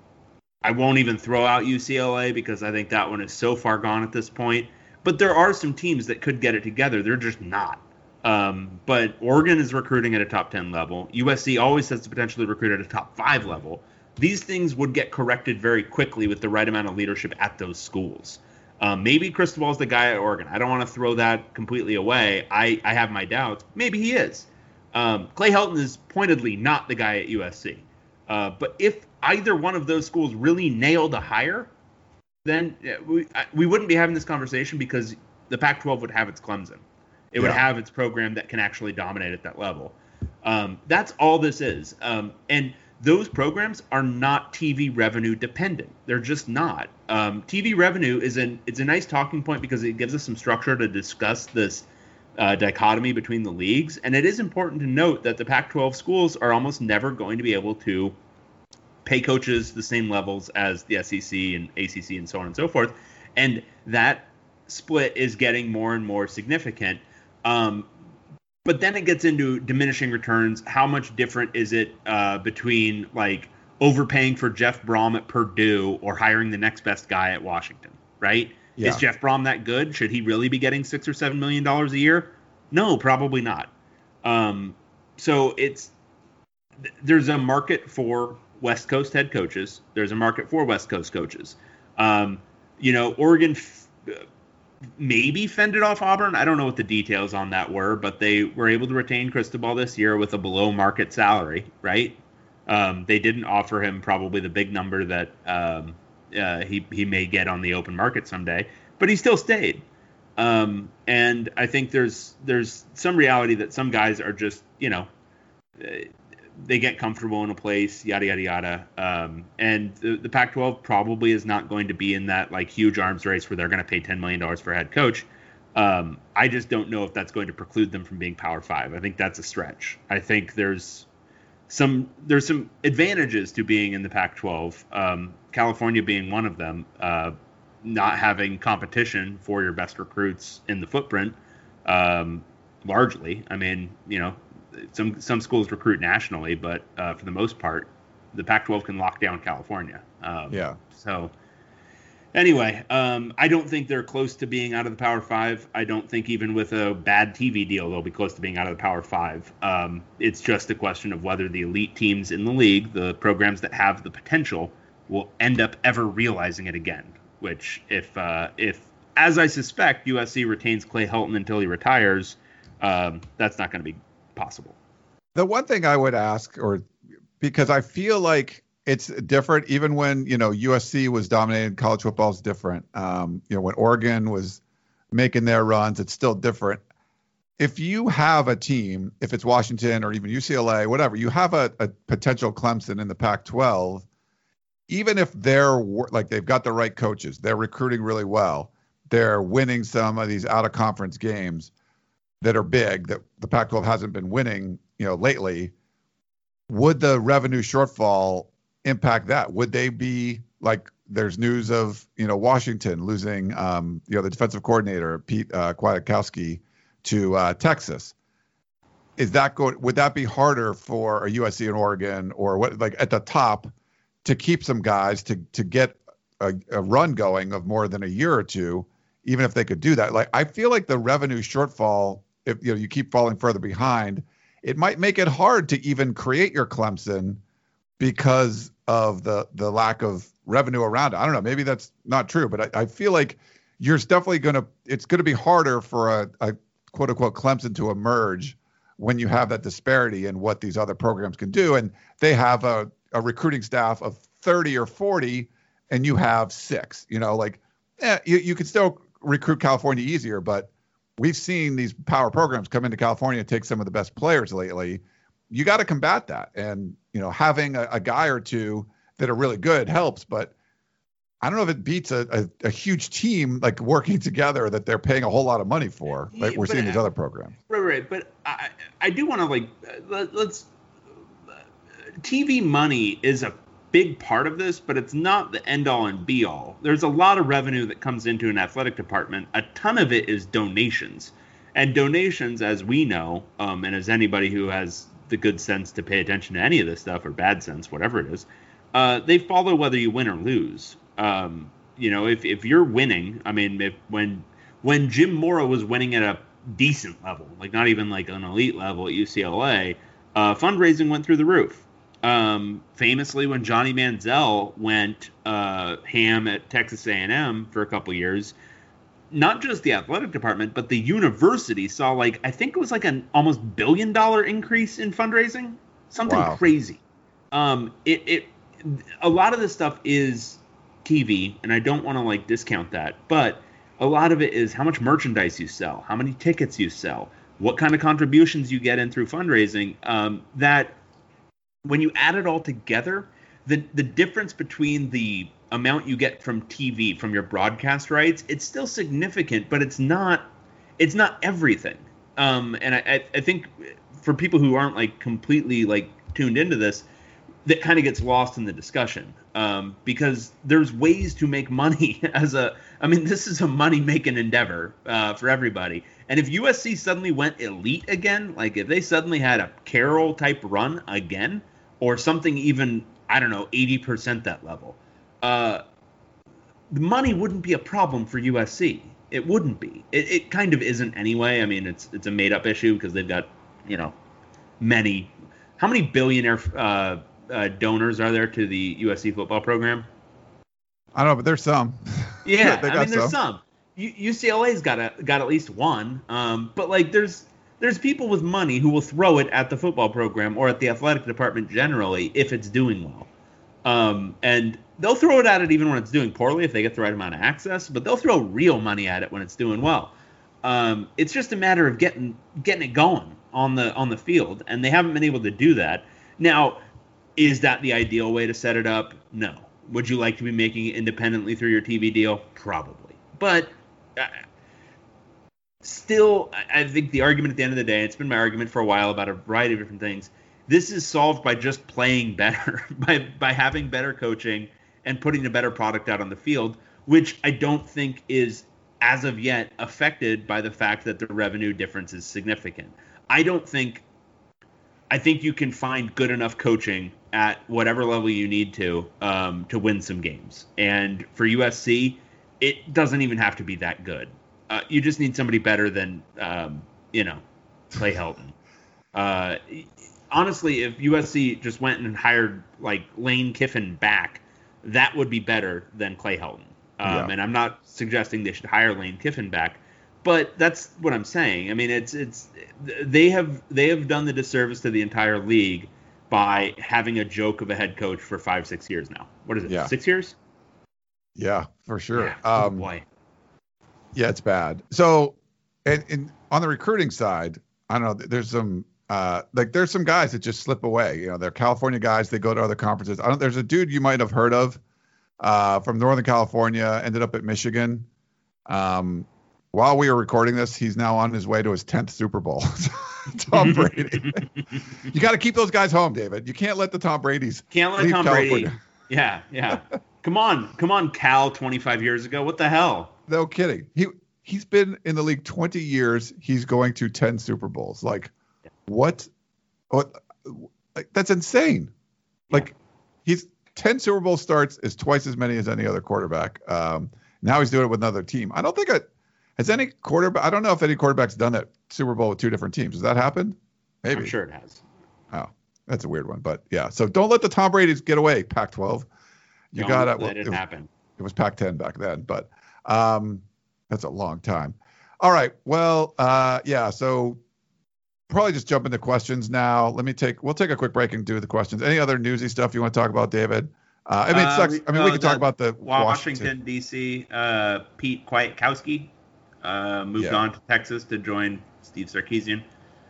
Speaker 1: I won't even throw out U C L A because I think that one is so far gone at this point. But there are some teams that could get it together. They're just not. Um, but Oregon is recruiting at a top ten level. U S C always has the potential to recruit at a top five level. These things would get corrected very quickly with the right amount of leadership at those schools. Um, maybe Cristobal's the guy at Oregon. I don't want to throw that completely away. I, I have my doubts. Maybe he is. Um, Clay Helton is pointedly not the guy at U S C. Uh, but if either one of those schools really nailed a hire, then we we wouldn't be having this conversation because the Pac twelve would have its Clemson. It yeah. would have its program that can actually dominate at that level. Um, that's all this is. Um, and those programs are not T V revenue dependent. They're just not. Um, T V revenue is an it's a nice talking point because it gives us some structure to discuss this uh, dichotomy between the leagues. And it is important to note that the Pac twelve schools are almost never going to be able to pay coaches the same levels as the S E C and A C C and so on and so forth. And that split is getting more and more significant. Um, but then it gets into diminishing returns. How much different is it uh, between like overpaying for Jeff Brom at Purdue or hiring the next best guy at Washington, right? Yeah. Is Jeff Brom that good? Should he really be getting six or seven million dollars a year? No, probably not. Um, so it's there's a market for West Coast head coaches. There's a market for West Coast coaches. Um, you know, Oregon f- maybe fended off Auburn. I don't know what the details on that were, but they were able to retain Cristobal this year with a below market salary, right? Um, they didn't offer him probably the big number that um, uh, he, he may get on the open market someday, but he still stayed. Um, and I think there's there's some reality that some guys are just, you know, uh, they get comfortable in a place, yada, yada, yada. Um, and the, the Pac twelve probably is not going to be in that like huge arms race where they're going to pay ten million dollars for a head coach. Um, I just don't know if that's going to preclude them from being Power Five. I think that's a stretch. I think there's some there's some advantages to being in the Pac twelve, um, California being one of them, uh, not having competition for your best recruits in the footprint, um, largely. I mean, you know, Some some schools recruit nationally, but uh, for the most part, the Pac twelve can lock down California. Um, yeah. So anyway, um, I don't think they're close to being out of the Power Five. I don't think even with a bad T V deal, they'll be close to being out of the Power Five. Um, it's just a question of whether the elite teams in the league, the programs that have the potential, will end up ever realizing it again. Which, if uh, if as I suspect, U S C retains Clay Helton until he retires, um, that's not going to be possible.
Speaker 3: The one thing I would ask, or because I feel like it's different, even when, you know, U S C was dominating college football is different. Um, you know, when Oregon was making their runs, it's still different. If you have a team, if it's Washington or even U C L A, whatever, you have a, a potential Clemson in the Pac twelve, even if they're like, they've got the right coaches, they're recruiting really well, they're winning some of these out of conference games that are big that the Pac twelve hasn't been winning, you know, lately, would the revenue shortfall impact that? Would they be like, there's news of, you know, Washington losing, um, you know, the defensive coordinator, Pete uh, Kwiatkowski, to uh, Texas. Is that going, would that be harder for a U S C and Oregon, or what, like at the top, to keep some guys to, to get a, a run going of more than a year or two, even if they could do that? Like, I feel like the revenue shortfall, if you know, you keep falling further behind, it might make it hard to even create your Clemson because of the, the lack of revenue around it. I don't know. Maybe that's not true, but I, I feel like you're definitely going to, it's going to be harder for a, a quote unquote Clemson to emerge when you have that disparity in what these other programs can do. And they have a, a recruiting staff of thirty or forty and you have six, you know, like, eh, you, you could still recruit California easier, but we've seen these power programs come into California and take some of the best players lately. You got to combat that. And, you know, having a, a guy or two that are really good helps, but I don't know if it beats a, a, a huge team like working together that they're paying a whole lot of money for. Like we're
Speaker 1: but,
Speaker 3: seeing these other programs.
Speaker 1: Right, right. But I, I do want to like let, let's. T V money is a big part of this, but it's not the end all and be all. There's a lot of revenue that comes into an athletic department. A ton of it is donations, and donations, as we know, um, and as anybody who has the good sense to pay attention to any of this stuff, or bad sense, whatever it is, uh, they follow whether you win or lose. Um, you know, if, if you're winning, I mean, if when when Jim Mora was winning at a decent level, like not even like an elite level at U C L A, uh, fundraising went through the roof. Um, famously, when Johnny Manziel went uh, ham at Texas A and M for a couple years, not just the athletic department, but the university saw like, I think it was like an almost billion dollar increase in fundraising, something
Speaker 3: Wow.
Speaker 1: crazy. Um, it, it, a lot of this stuff is T V, and I don't want to like discount that, but a lot of it is how much merchandise you sell, how many tickets you sell, what kind of contributions you get in through fundraising. Um, that when you add it all together, the the difference between the amount you get from T V, from your broadcast rights, it's still significant, but it's not it's not everything. Um, and I, I think for people who aren't like completely like tuned into this, that kind of gets lost in the discussion, um, because there's ways to make money as a, I mean, this is a money making endeavor uh, for everybody. And if U S C suddenly went elite again, like if they suddenly had a Carroll type run again, or something even, I don't know, eighty percent that level, uh, the money wouldn't be a problem for U S C. It wouldn't be. It, it kind of isn't anyway. I mean, it's it's a made up issue because they've got, you know, many, how many billionaire uh, uh, donors are there to the U S C football program?
Speaker 3: I don't know, but there's some.
Speaker 1: Yeah,
Speaker 3: They
Speaker 1: I
Speaker 3: got
Speaker 1: mean, there's
Speaker 3: some.
Speaker 1: some. U- UCLA's got a, got at least one, um, but like there's there's people with money who will throw it at the football program or at the athletic department generally if it's doing well, um, and they'll throw it at it even when it's doing poorly if they get the right amount of access. But they'll throw real money at it when it's doing well. Um, it's just a matter of getting getting it going on the on the field, and they haven't been able to do that. Now, is that the ideal way to set it up? No. Would you like to be making it independently through your T V deal? Probably. But uh, still, I think the argument at the end of the day, it's been my argument for a while about a variety of different things, this is solved by just playing better, by by having better coaching and putting a better product out on the field, which I don't think is, as of yet, affected by the fact that the revenue difference is significant. I don't think, I think you can find good enough coaching at whatever level you need to um, to win some games. And for U S C, it doesn't even have to be that good. Uh, you just need somebody better than, um, you know, Clay Helton. Uh, honestly, if U S C just went and hired like Lane Kiffin back, that would be better than Clay Helton. Um,
Speaker 3: Yeah.
Speaker 1: And I'm not suggesting they should hire Lane Kiffin back, but that's what I'm saying. I mean, it's it's they have they have done the disservice to the entire league by having a joke of a head coach for five, six years now. What is it?
Speaker 3: Yeah.
Speaker 1: Six years?
Speaker 3: Yeah, for sure.
Speaker 1: Yeah. Oh,
Speaker 3: Um,
Speaker 1: boy.
Speaker 3: Yeah, it's bad. So, and, and on the recruiting side, I don't know. There's some uh, like there's some guys that just slip away. You know, they're California guys. They go to other conferences. I don't. There's a dude you might have heard of uh, from Northern California. Ended up at Michigan. Um, while we were recording this, he's now on his way to his tenth Super Bowl. Tom Brady. You got to keep those guys home, David. You can't let the Tom Brady's
Speaker 1: Can't let
Speaker 3: leave
Speaker 1: Tom
Speaker 3: California.
Speaker 1: Brady. Yeah, yeah. Come on, come on, Cal. twenty-five years ago. What the hell?
Speaker 3: No kidding. He he's been in the league twenty years. He's going to ten Super Bowls. Like, what? What? Like, that's insane. Like, he's ten Super Bowl starts is twice as many as any other quarterback. Um, now he's doing it with another team. I don't think it has any quarterback. I don't know if any quarterback's done that Super Bowl with two different teams. Has that happened? Maybe.
Speaker 1: I'm sure it has.
Speaker 3: Oh, that's a weird one. But yeah, so don't let the Tom Brady's get away. Pac twelve. You
Speaker 1: Don't
Speaker 3: got
Speaker 1: let
Speaker 3: well,
Speaker 1: it,
Speaker 3: it was,
Speaker 1: happen.
Speaker 3: It was Pac ten back then, but um, that's a long time. All right. Well, uh, yeah. So probably just jump into questions now. Let me take. We'll take a quick break and do the questions. Any other newsy stuff you want to talk about, David? Uh, I mean, it sucks.
Speaker 1: Uh,
Speaker 3: I mean, we
Speaker 1: uh,
Speaker 3: can talk
Speaker 1: the
Speaker 3: about the
Speaker 1: Washington,
Speaker 3: Washington.
Speaker 1: D C. Uh, Pete Kwiatkowski uh, moved
Speaker 3: Yeah.
Speaker 1: on to Texas to join Steve Sarkisian.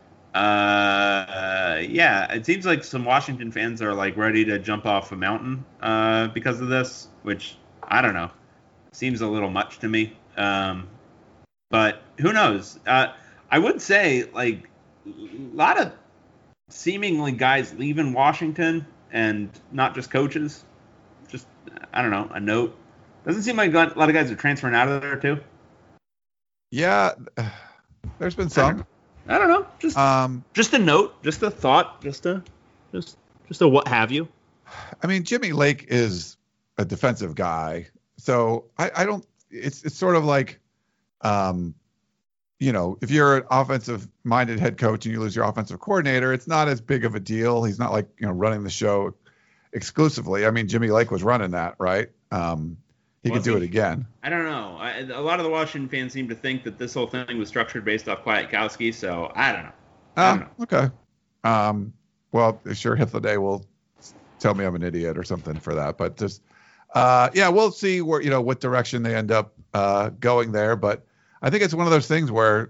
Speaker 1: Uh, yeah, it seems like some Washington fans are like ready to jump off a mountain uh, because of this, which I don't know, seems a little much to me. Um, but who knows? Uh, I would say like a lot of seemingly guys leaving Washington and not just coaches. Just I don't know, a note. Doesn't seem like a lot of guys are transferring out of there too.
Speaker 3: Yeah, there's been some.
Speaker 1: I don't know. Just
Speaker 3: Um,
Speaker 1: just a note, just a thought, just a just just a what have you.
Speaker 3: I mean, Jimmy Lake is a defensive guy, so I, I don't. It's it's sort of like, um, you know, if you're an offensive-minded head coach and you lose your offensive coordinator, it's not as big of a deal. He's not like you know running the show exclusively. I mean, Jimmy Lake was running that, right? Um, he
Speaker 1: Was
Speaker 3: could do
Speaker 1: he?
Speaker 3: it again.
Speaker 1: I don't know. I, a lot of the Washington fans seem to think that this whole thing was structured based off Kwiatkowski, so I don't know. I don't
Speaker 3: Ah,
Speaker 1: know.
Speaker 3: okay. Um, well, sure, Hitler will tell me I'm an idiot or something for that, but just, uh, yeah, we'll see where, you know, what direction they end up uh, going there. But I think it's one of those things where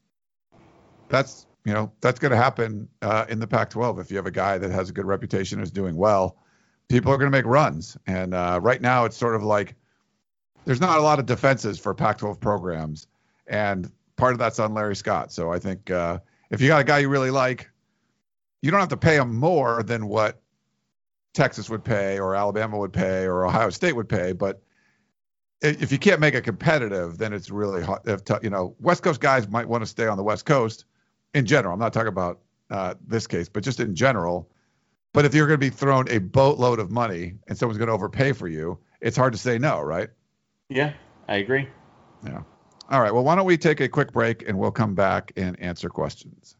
Speaker 3: that's, you know, that's going to happen uh, in the Pac twelve. If you have a guy that has a good reputation, is doing well, people are going to make runs. And uh, right now it's sort of like there's not a lot of defenses for Pac twelve programs. And part of that's on Larry Scott. So I think uh, if you got a guy you really like, you don't have to pay him more than what Texas would pay or Alabama would pay or Ohio State would pay. But if you can't make it competitive, then it's really hard. If, you know, West Coast guys might want to stay on the West Coast in general. I'm not talking about uh, this case, but just in general. But if you're going to be thrown a boatload of money and someone's going to overpay for you, it's hard to say no, right?
Speaker 1: Yeah, I agree.
Speaker 3: Yeah. All right. Well, why don't we take a quick break and we'll come back and answer questions.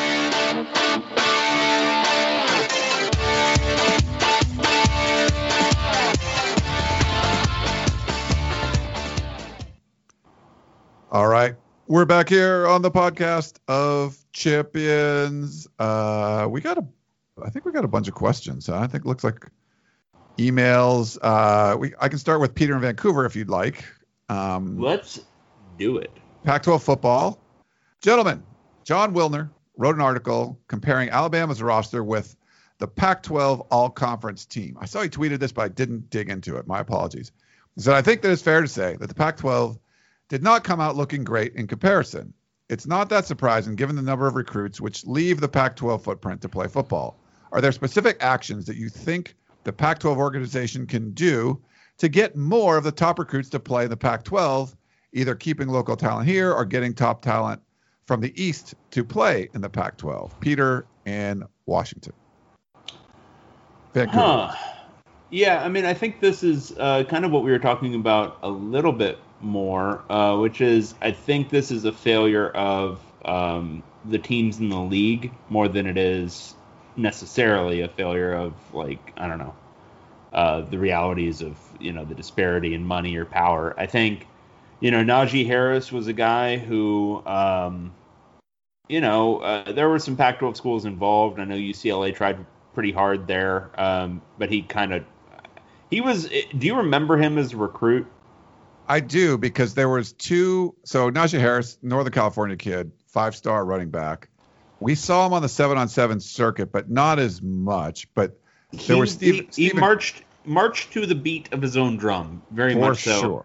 Speaker 3: All right. We're back here on the podcast of Champions. Uh, we got a, I think we got a bunch of questions. Huh? I think it looks like emails. Uh, we, I can start with Peter in Vancouver if you'd like. Um,
Speaker 1: Let's do it.
Speaker 3: Pac twelve football. Gentlemen, John Wilner wrote an article comparing Alabama's roster with the Pac twelve all-conference team. I saw he tweeted this, but I didn't dig into it. My apologies. He said, I think that it's fair to say that the Pac twelve did not come out looking great in comparison. It's not that surprising given the number of recruits which leave the Pac twelve footprint to play football. Are there specific actions that you think the Pac twelve organization can do to get more of the top recruits to play in the Pac twelve, either keeping local talent here or getting top talent from the East to play in the Pac twelve? Peter in Washington. Vancouver.
Speaker 1: Huh. Yeah, I mean, I think this is uh, kind of what we were talking about a little bit more, uh, which is I think this is a failure of um, the teams in the league more than it is necessarily a failure of, like, I don't know, uh, the realities of, you know, the disparity in money or power. I think, you know, Najee Harris was a guy who, um, you know, uh, there were some Pac twelve schools involved. I know U C L A tried pretty hard there, um, but he kind of, he was, do you remember him as a recruit?
Speaker 3: I do, because there was two. So Najee Harris, Northern California kid, five-star running back. We saw him on the seven-on-seven circuit, but not as much. But there
Speaker 1: he,
Speaker 3: was Steve.
Speaker 1: he, he
Speaker 3: Steven,
Speaker 1: marched marched to the beat of his own drum, very
Speaker 3: for
Speaker 1: much so.
Speaker 3: sure.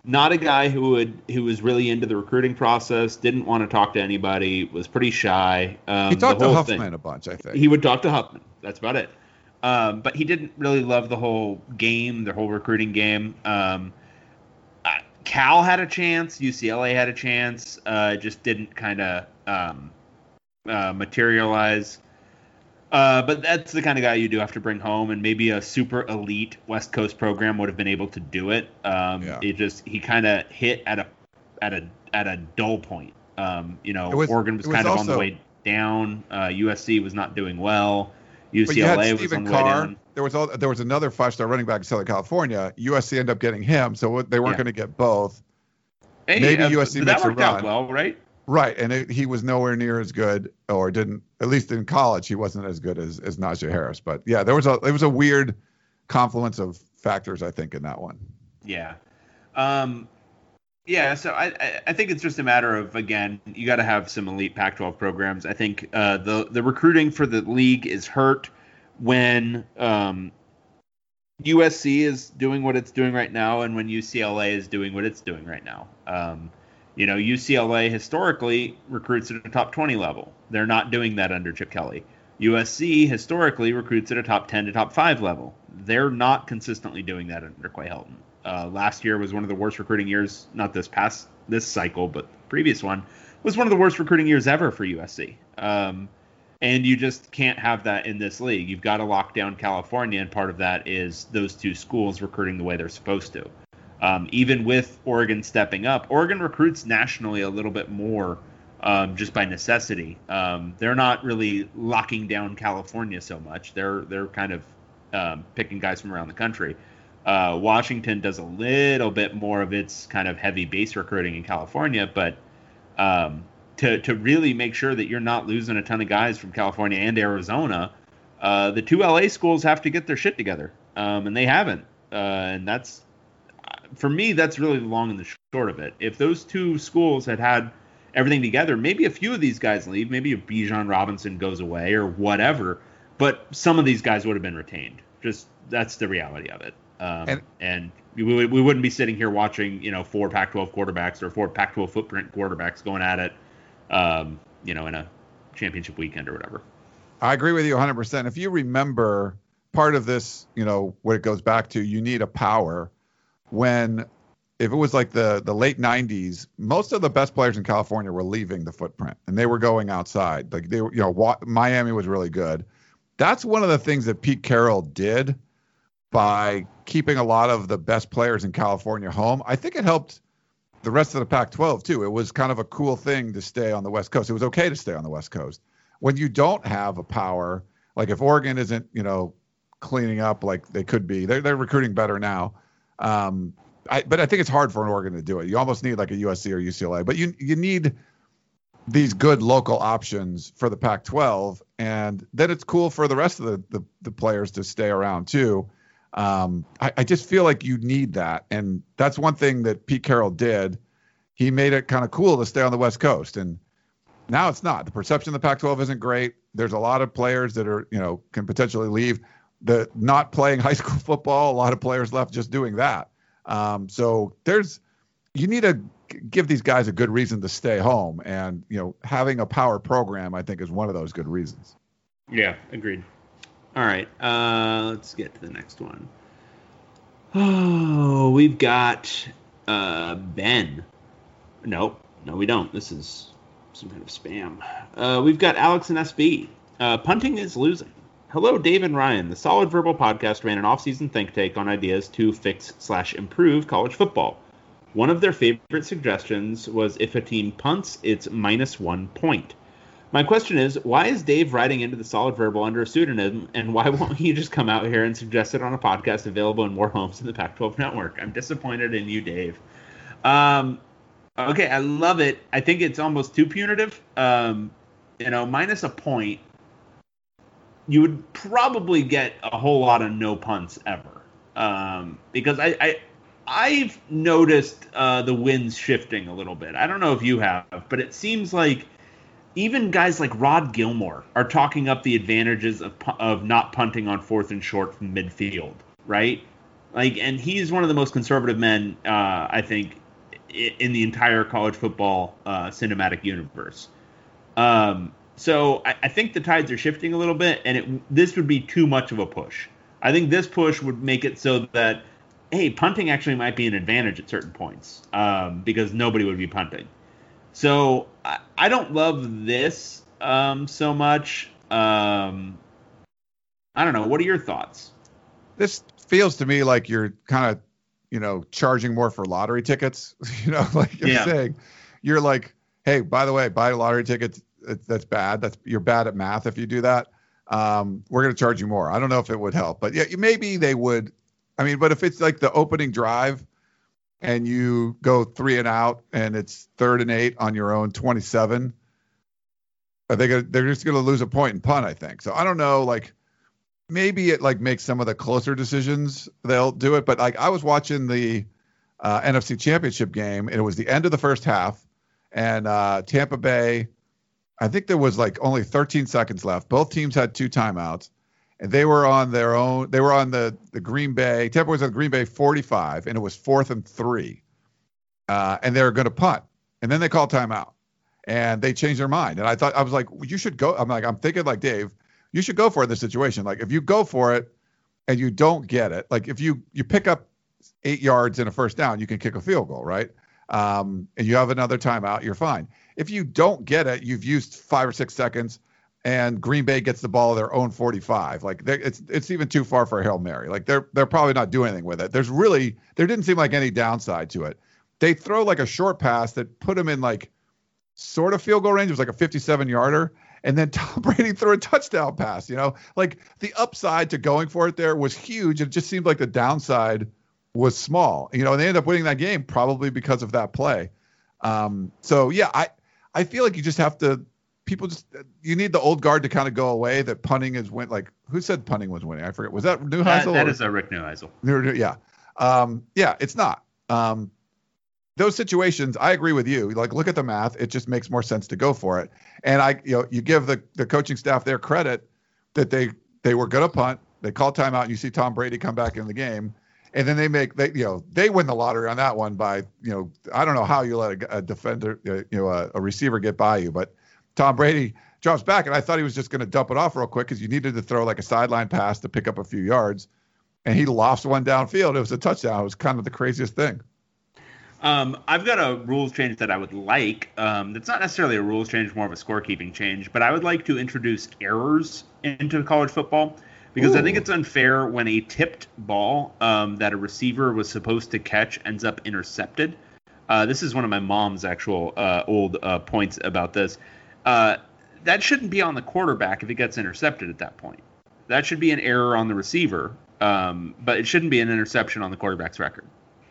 Speaker 1: not a guy who would who was really into the recruiting process, didn't want to talk to anybody, was pretty shy. Um,
Speaker 3: he talked
Speaker 1: the
Speaker 3: to
Speaker 1: whole
Speaker 3: Huffman
Speaker 1: thing.
Speaker 3: a bunch, I think.
Speaker 1: He would talk to Huffman. That's about it. Um, but he didn't really love the whole game, the whole recruiting game. Um, uh, Cal had a chance. U C L A had a chance. Uh, just didn't kind of um, uh, materialize. Uh, but that's the kind of guy you do have to bring home, and maybe a super elite West Coast program would have been able to do it. Um,
Speaker 3: Yeah.
Speaker 1: It just he kind of hit at a at a at a dull point. Um, you know,
Speaker 3: It was-
Speaker 1: Oregon was,
Speaker 3: it was
Speaker 1: kind of on
Speaker 3: also-
Speaker 1: the way down. Uh, U S C was not doing well.
Speaker 3: But you
Speaker 1: U C L
Speaker 3: had
Speaker 1: A was
Speaker 3: Stephen
Speaker 1: on the way
Speaker 3: Carr.
Speaker 1: down.
Speaker 3: There was all, there was another five-star running back in Southern California. U S C ended up getting him, so they weren't
Speaker 1: Yeah.
Speaker 3: going to get both.
Speaker 1: Hey,
Speaker 3: Maybe
Speaker 1: uh,
Speaker 3: U S C
Speaker 1: that
Speaker 3: makes a
Speaker 1: worked out
Speaker 3: run.
Speaker 1: well, right?
Speaker 3: Right, and it, he was nowhere near as good, or didn't, at least in college, he wasn't as good as, as Najee Harris. But yeah, there was a it was a weird confluence of factors, I think, in that one.
Speaker 1: Yeah. Um, yeah, so I, I, I think it's just a matter of, again, you got to have some elite Pac twelve programs. I think uh, the, the recruiting for the league is hurt when um, U S C is doing what it's doing right now and when U C L A is doing what it's doing right now. Um, you know, U C L A historically recruits at a top twenty level. They're not doing that under Chip Kelly. U S C historically recruits at a top ten to top five level. They're not consistently doing that under Clay Helton. Uh, last year was one of the worst recruiting years, not this past this cycle, but the previous one was one of the worst recruiting years ever for U S C. Um, and you just can't have that in this league. You've got to lock down California, and part of that is those two schools recruiting the way they're supposed to. Um, even with Oregon stepping up, Oregon recruits nationally a little bit more um, just by necessity. Um, they're not really locking down California so much. They're they're kind of um, picking guys from around the country. Uh, Washington does a little bit more of its kind of heavy base recruiting in California, but um, to to really make sure that you're not losing a ton of guys from California and Arizona, uh, the two L A schools have to get their shit together, um, and they haven't. Uh, and that's for me, that's really the long and the short of it. If those two schools had had everything together, maybe a few of these guys leave, maybe if Bijan Robinson goes away or whatever, but some of these guys would have been retained. Just that's the reality of it. Um,
Speaker 3: And-
Speaker 1: and we, would- we wouldn't be sitting here watching, you know, four Pac twelve quarterbacks or four Pac twelve footprint quarterbacks going at it, um, you know, in a championship weekend or whatever.
Speaker 3: I agree with you one hundred percent. If you remember, part of this, you know, what it goes back to, you need a power. When, if it was like the the late nineties, most of the best players in California were leaving the footprint and they were going outside. Like they were, you know, wa- Miami was really good. That's one of the things that Pete Carroll did by keeping a lot of the best players in California home. I think it helped the rest of the Pac twelve too. It was kind of a cool thing to stay on the West Coast. It was okay to stay on the West Coast. When you don't have a power, like if Oregon isn't, you know, cleaning up like they could be, they're, they're recruiting better now. Um, I, but I think it's hard for an Oregon to do it. You almost need like a U S C or U C L A, but you you need these good local options for the Pac twelve, and then it's cool for the rest of the the, the players to stay around too. Um, I, I just feel like you need that, and that's one thing that Pete Carroll did. He made it kind of cool to stay on the West Coast, and now it's not. The perception of the Pac twelve isn't great. There's a lot of players that are, you know, can potentially leave. The not playing high school football, a lot of players left just doing that. Um, so there's, you need to give these guys a good reason to stay home, and you know, having a power program, I think, is one of those good reasons.
Speaker 1: Yeah, agreed. All right, uh, let's get to the next one. Oh, we've got uh, Ben. Nope, no, we don't. This is some kind of spam. Uh, we've got Alex and S B. Uh, punting is losing. Hello, Dave and Ryan. The Solid Verbal podcast ran an off-season think tank on ideas to fix slash improve college football. One of their favorite suggestions was if a team punts, it's minus one point. My question is, why is Dave writing into the Solid Verbal under a pseudonym, and why won't he just come out here and suggest it on a podcast available in more homes in the Pac twelve network? I'm disappointed in you, Dave. Um, okay, I love it. I think it's almost too punitive. Um, you know, minus a point, you would probably get a whole lot of no punts ever. Um, because I, I, I've noticed uh, the winds shifting a little bit. I don't know if you have, but it seems like even guys like Rod Gilmore are talking up the advantages of of not punting on fourth and short from midfield, right? Like, and he's one of the most conservative men, uh, I think, in the entire college football uh, cinematic universe. Um, so I, I think the tides are shifting a little bit, and it, this would be too much of a push. I think this push would make it so that, hey, punting actually might be an advantage at certain points um, because nobody would be punting. So I, I don't love this um, so much. Um, I don't know. What are your thoughts?
Speaker 3: This feels to me like you're kind of, you know, charging more for lottery tickets. You know, like you're
Speaker 1: Yeah.
Speaker 3: saying, you're like, hey, by the way, buy lottery tickets. It, that's bad. That's you're bad at math if you do that. Um, we're going to charge you more. I don't know if it would help, but yeah, maybe they would. I mean, but if it's like the opening drive and you go three and out and it's third and eight on your own twenty-seven, are they gonna, they're just going to lose a point and punt, I think. So I don't know, like maybe it like makes some of the closer decisions they'll do it. But like I was watching the uh, N F C Championship game and it was the end of the first half and uh, Tampa Bay, I think there was like only thirteen seconds left. Both teams had two timeouts. And they were on their own. They were on the, the Green Bay. Tampa was on Green Bay forty-five, and it was fourth and three. Uh, and they were going to punt. And then they called timeout. And they changed their mind. And I thought, I was like, well, you should go. I'm like, I'm thinking like, Dave, you should go for it in this situation. Like, if you go for it and you don't get it, like if you, you pick up eight yards in a first down, you can kick a field goal, right? Um, and you have another timeout, you're fine. If you don't get it, you've used five or six seconds. And Green Bay gets the ball of their own forty-five. Like it's it's even too far for a Hail Mary. Like they're they're probably not doing anything with it. There's really there didn't seem like any downside to it. They throw like a short pass that put them in like sort of field goal range. It was like a fifty-seven yarder, and then Tom Brady threw a touchdown pass. You know, like the upside to going for it there was huge. It just seemed like the downside was small. You know, and they ended up winning that game probably because of that play. Um, so yeah, I I feel like you just have to. People just you need the old guard to kind of go away. That punting is win. Like who said punting was winning? I forget. Was that Neuheisel?
Speaker 1: That, that
Speaker 3: or?
Speaker 1: is a Rick Neuheisel.
Speaker 3: Yeah, um, yeah. It's not. Um, those situations, I agree with you. Like look at the math. It just makes more sense to go for it. And I, you know, you give the the coaching staff their credit that they they were going to punt. They call timeout, and you see Tom Brady come back in the game, and then they make they you know they win the lottery on that one by you know I don't know how you let a, a defender uh, you know a, a receiver get by you, but. Tom Brady drops back, and I thought he was just going to dump it off real quick because you needed to throw like a sideline pass to pick up a few yards, and he lofts one downfield. It was a touchdown. It was kind of the craziest thing.
Speaker 1: Um, I've got a rules change that I would like. Um, that's not necessarily a rules change, more of a scorekeeping change, but I would like to introduce errors into college football because Ooh. I think it's unfair when a tipped ball um, that a receiver was supposed to catch ends up intercepted. Uh, this is one of my mom's actual uh, old uh, points about this. Uh, that shouldn't be on the quarterback if it gets intercepted at that point. That should be an error on the receiver, um, but it shouldn't be an interception on the quarterback's record.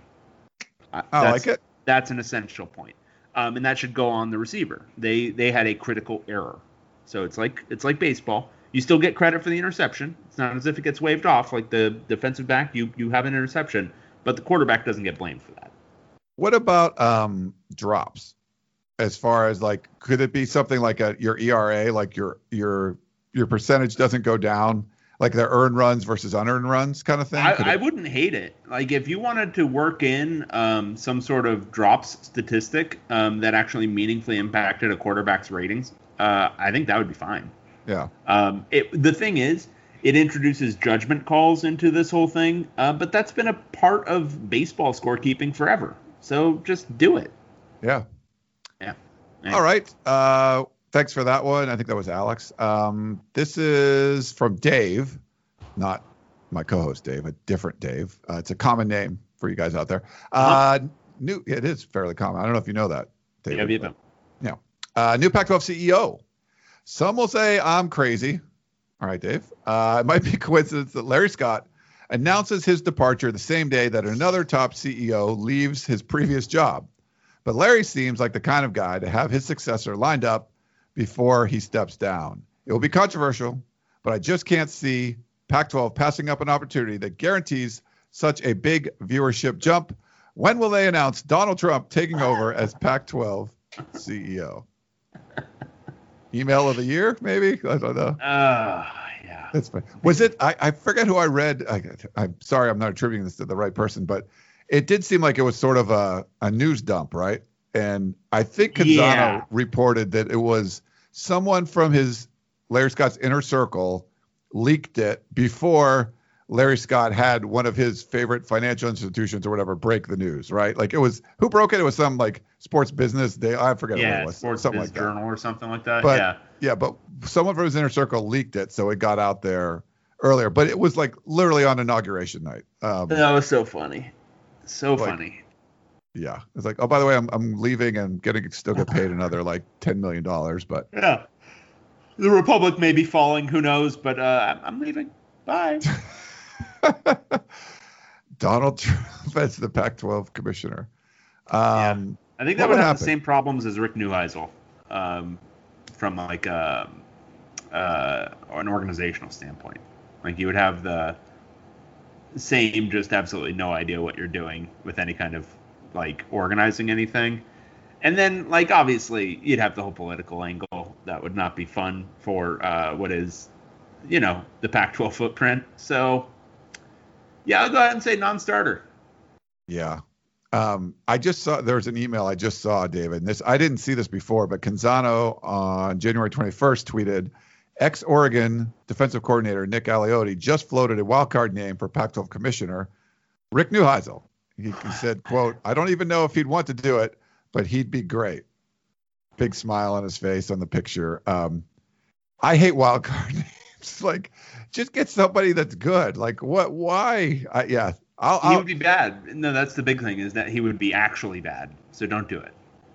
Speaker 1: Uh,
Speaker 3: I like it.
Speaker 1: That's an essential point, um, and that should go on the receiver. They they had a critical error, so it's like it's like baseball. You still get credit for the interception. It's not as if it gets waved off like the defensive back. You you have an interception, but the quarterback doesn't get blamed for that.
Speaker 3: What about um, drops? As far as like, could it be something like a your E R A, like your your your percentage doesn't go down, like the earned runs versus unearned runs kind of thing?
Speaker 1: I, I wouldn't hate it. Like if you wanted to work in um, some sort of drops statistic um, that actually meaningfully impacted a quarterback's ratings, uh, I think that would be fine.
Speaker 3: Yeah.
Speaker 1: Um, it, the thing is, it introduces judgment calls into this whole thing, uh, but that's been a part of baseball scorekeeping forever. So just do it.
Speaker 3: Yeah.
Speaker 1: Yeah.
Speaker 3: All right. Uh, thanks for that one. I think that was Alex. Um, this is from Dave, not my co-host Dave, a different Dave. Uh, it's a common name for you guys out there. Uh, uh-huh. New, it is fairly common. I don't know if you know that, Dave.
Speaker 1: Yeah, you know.
Speaker 3: Yeah. Uh, new Pac twelve C E O. Some will say I'm crazy. All right, Dave. Uh, it might be a coincidence that Larry Scott announces his departure the same day that another top C E O leaves his previous job. But Larry seems like the kind of guy to have his successor lined up before he steps down. It will be controversial, but I just can't see Pac twelve passing up an opportunity that guarantees such a big viewership jump. When will they announce Donald Trump taking over as Pac twelve C E O? Email of the year, maybe? I don't know.
Speaker 1: Uh, yeah.
Speaker 3: That's fine. Was it? I, I forget who I read. I, I'm sorry, I'm not attributing this to the right person, but it did seem like it was sort of a, a news dump, right? And I think Canzano
Speaker 1: Yeah.
Speaker 3: reported that it was someone from his Larry Scott's inner circle leaked it before Larry Scott had one of his favorite financial institutions or whatever break the news, right? Like it was, who broke it? It was some like sports business day. I forget what
Speaker 1: Yeah,
Speaker 3: it was.
Speaker 1: Sports
Speaker 3: something
Speaker 1: Biz
Speaker 3: like that.
Speaker 1: Journal or something like that.
Speaker 3: But
Speaker 1: yeah.
Speaker 3: yeah, but someone from his inner circle leaked it, so it got out there earlier. But it was like literally on inauguration night. Um,
Speaker 1: That was so funny. So
Speaker 3: Like-
Speaker 1: funny.
Speaker 3: yeah, it's like, oh, by the way, I'm I'm leaving and getting still get paid another like ten million dollars, but
Speaker 1: Yeah. The Republic may be falling, who knows, but uh, I'm, I'm leaving. Bye.
Speaker 3: Donald Trump as the Pac twelve commissioner. Um,
Speaker 1: I think
Speaker 3: What
Speaker 1: that would
Speaker 3: would
Speaker 1: have
Speaker 3: happen?
Speaker 1: the same problems as Rick Neuheisel, um, from like a, uh, an organizational standpoint. Like you would have the same, just absolutely no idea what you're doing with any kind of like organizing anything. And then, like, obviously, you'd have the whole political angle. That would not be fun for uh, what is, you know, the Pac twelve footprint. So, yeah, I'll go ahead and say non-starter.
Speaker 3: Yeah. Um, I just saw there's an email I just saw, David. And this I didn't see this before, but Canzano on January twenty-first tweeted, ex-Oregon defensive coordinator Nick Aliotti just floated a wild card name for Pac twelve commissioner, Rick Neuheisel. He, he said, quote, I don't even know if he'd want to do it, but he'd be great. Big smile on his face on the picture. Um, I hate wild card names. Like, just get somebody that's good. Like, what? Why? I, yeah, I'll.
Speaker 1: He
Speaker 3: I'll
Speaker 1: would be bad. No, that's the big thing, is that he would be actually bad. So don't do it.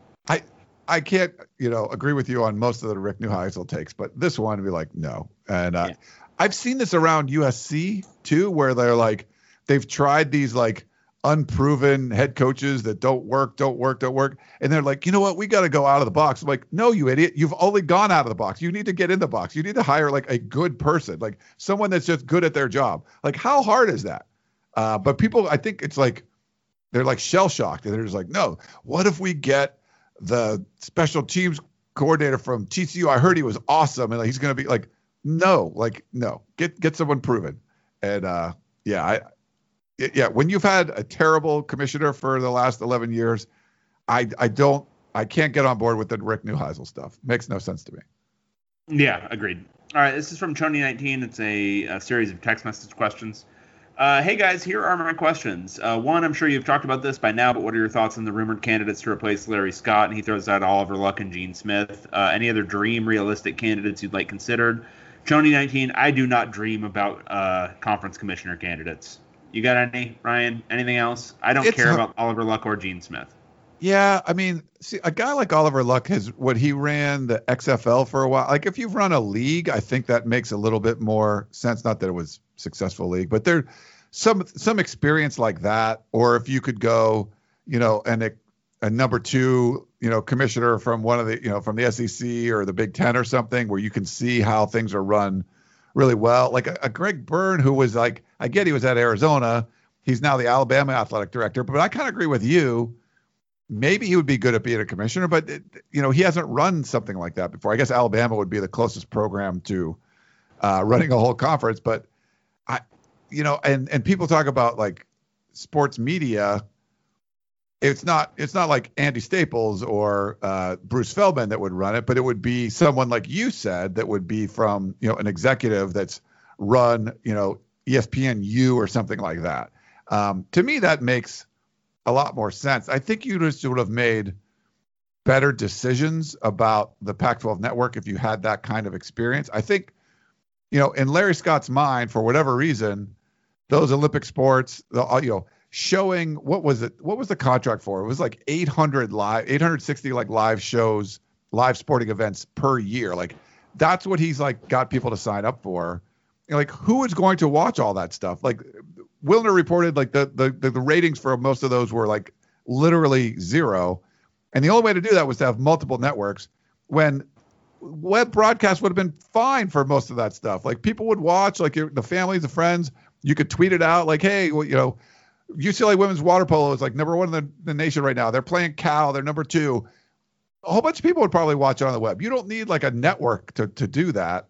Speaker 3: I I can't, you know, agree with you on most of the Rick Neuheisel takes, but this one would be like, no. And uh,
Speaker 1: Yeah.
Speaker 3: I've seen this around U S C too, where they're like, they've tried these like unproven head coaches that don't work, don't work, don't work. And they're like, you know what? We got to go out of the box. I'm like, no, you idiot. You've only gone out of the box. You need to get in the box. You need to hire like a good person, like someone that's just good at their job. Like, how hard is that? Uh, but people, I think it's like, they're like shell shocked. And they're just like, no, what if we get the special teams coordinator from T C U? I heard he was awesome. And like, he's going to be like, no, like, no, get, get someone proven. And uh, yeah, I, yeah, when you've had a terrible commissioner for the last eleven years, I I don't I can't get on board with the Rick Neuheisel stuff. Makes no sense to me.
Speaker 1: Yeah, agreed. All right, this is from Tony nineteen. It's a, a series of text message questions. Uh, hey guys, here are my questions. Uh, one, I'm sure you've talked about this by now, but what are your thoughts on the rumored candidates to replace Larry Scott? And he throws out Oliver Luck and Gene Smith. Uh, any other dream realistic candidates you'd like considered? Tony nineteen, I do not dream about uh, conference commissioner candidates. You got any, Ryan? Anything else? I don't
Speaker 3: It's
Speaker 1: care
Speaker 3: a-
Speaker 1: about Oliver Luck or Gene Smith.
Speaker 3: Yeah, I mean, see, a guy like Oliver Luck has what he ran the X F L for a while. Like if you've run a league, I think that makes a little bit more sense. Not that it was a successful league, but there some some experience like that. Or if you could go, you know, and a, a number two, you know, commissioner from one of the, you know, from the S E C or the Big Ten or something, where you can see how things are run really well. Like a, a Greg Byrne, who was like, I get he was at Arizona. He's now the Alabama athletic director, but I kind of agree with you. Maybe he would be good at being a commissioner, but it, you know, he hasn't run something like that before. I guess Alabama would be the closest program to uh, running a whole conference, but I, you know, and, and people talk about like sports media. It's not, it's not like Andy Staples or uh, Bruce Feldman that would run it, but it would be someone like you said, that would be from, you know, an executive that's run, you know, E S P N U or something like that. Um, to me, that makes a lot more sense. I think you just would have made better decisions about the Pac twelve network if you had that kind of experience. I think, you know, in Larry Scott's mind, for whatever reason, those Olympic sports, the, you know, showing what was it? What was the contract for? It was like eight hundred live, eight hundred sixty like live shows, live sporting events per year. Like that's what he's like got people to sign up for. You know, like who is going to watch all that stuff? Like Wilner reported like the, the the the ratings for most of those were like literally zero. And the only way to do that was to have multiple networks, when web broadcast would have been fine for most of that stuff. Like people would watch, like your, the families, the friends, you could tweet it out like, hey, well, you know, U C L A women's water polo is like number one in the, the nation right now. They're playing Cal. They're number two. A whole bunch of people would probably watch it on the web. You don't need like a network to to do that.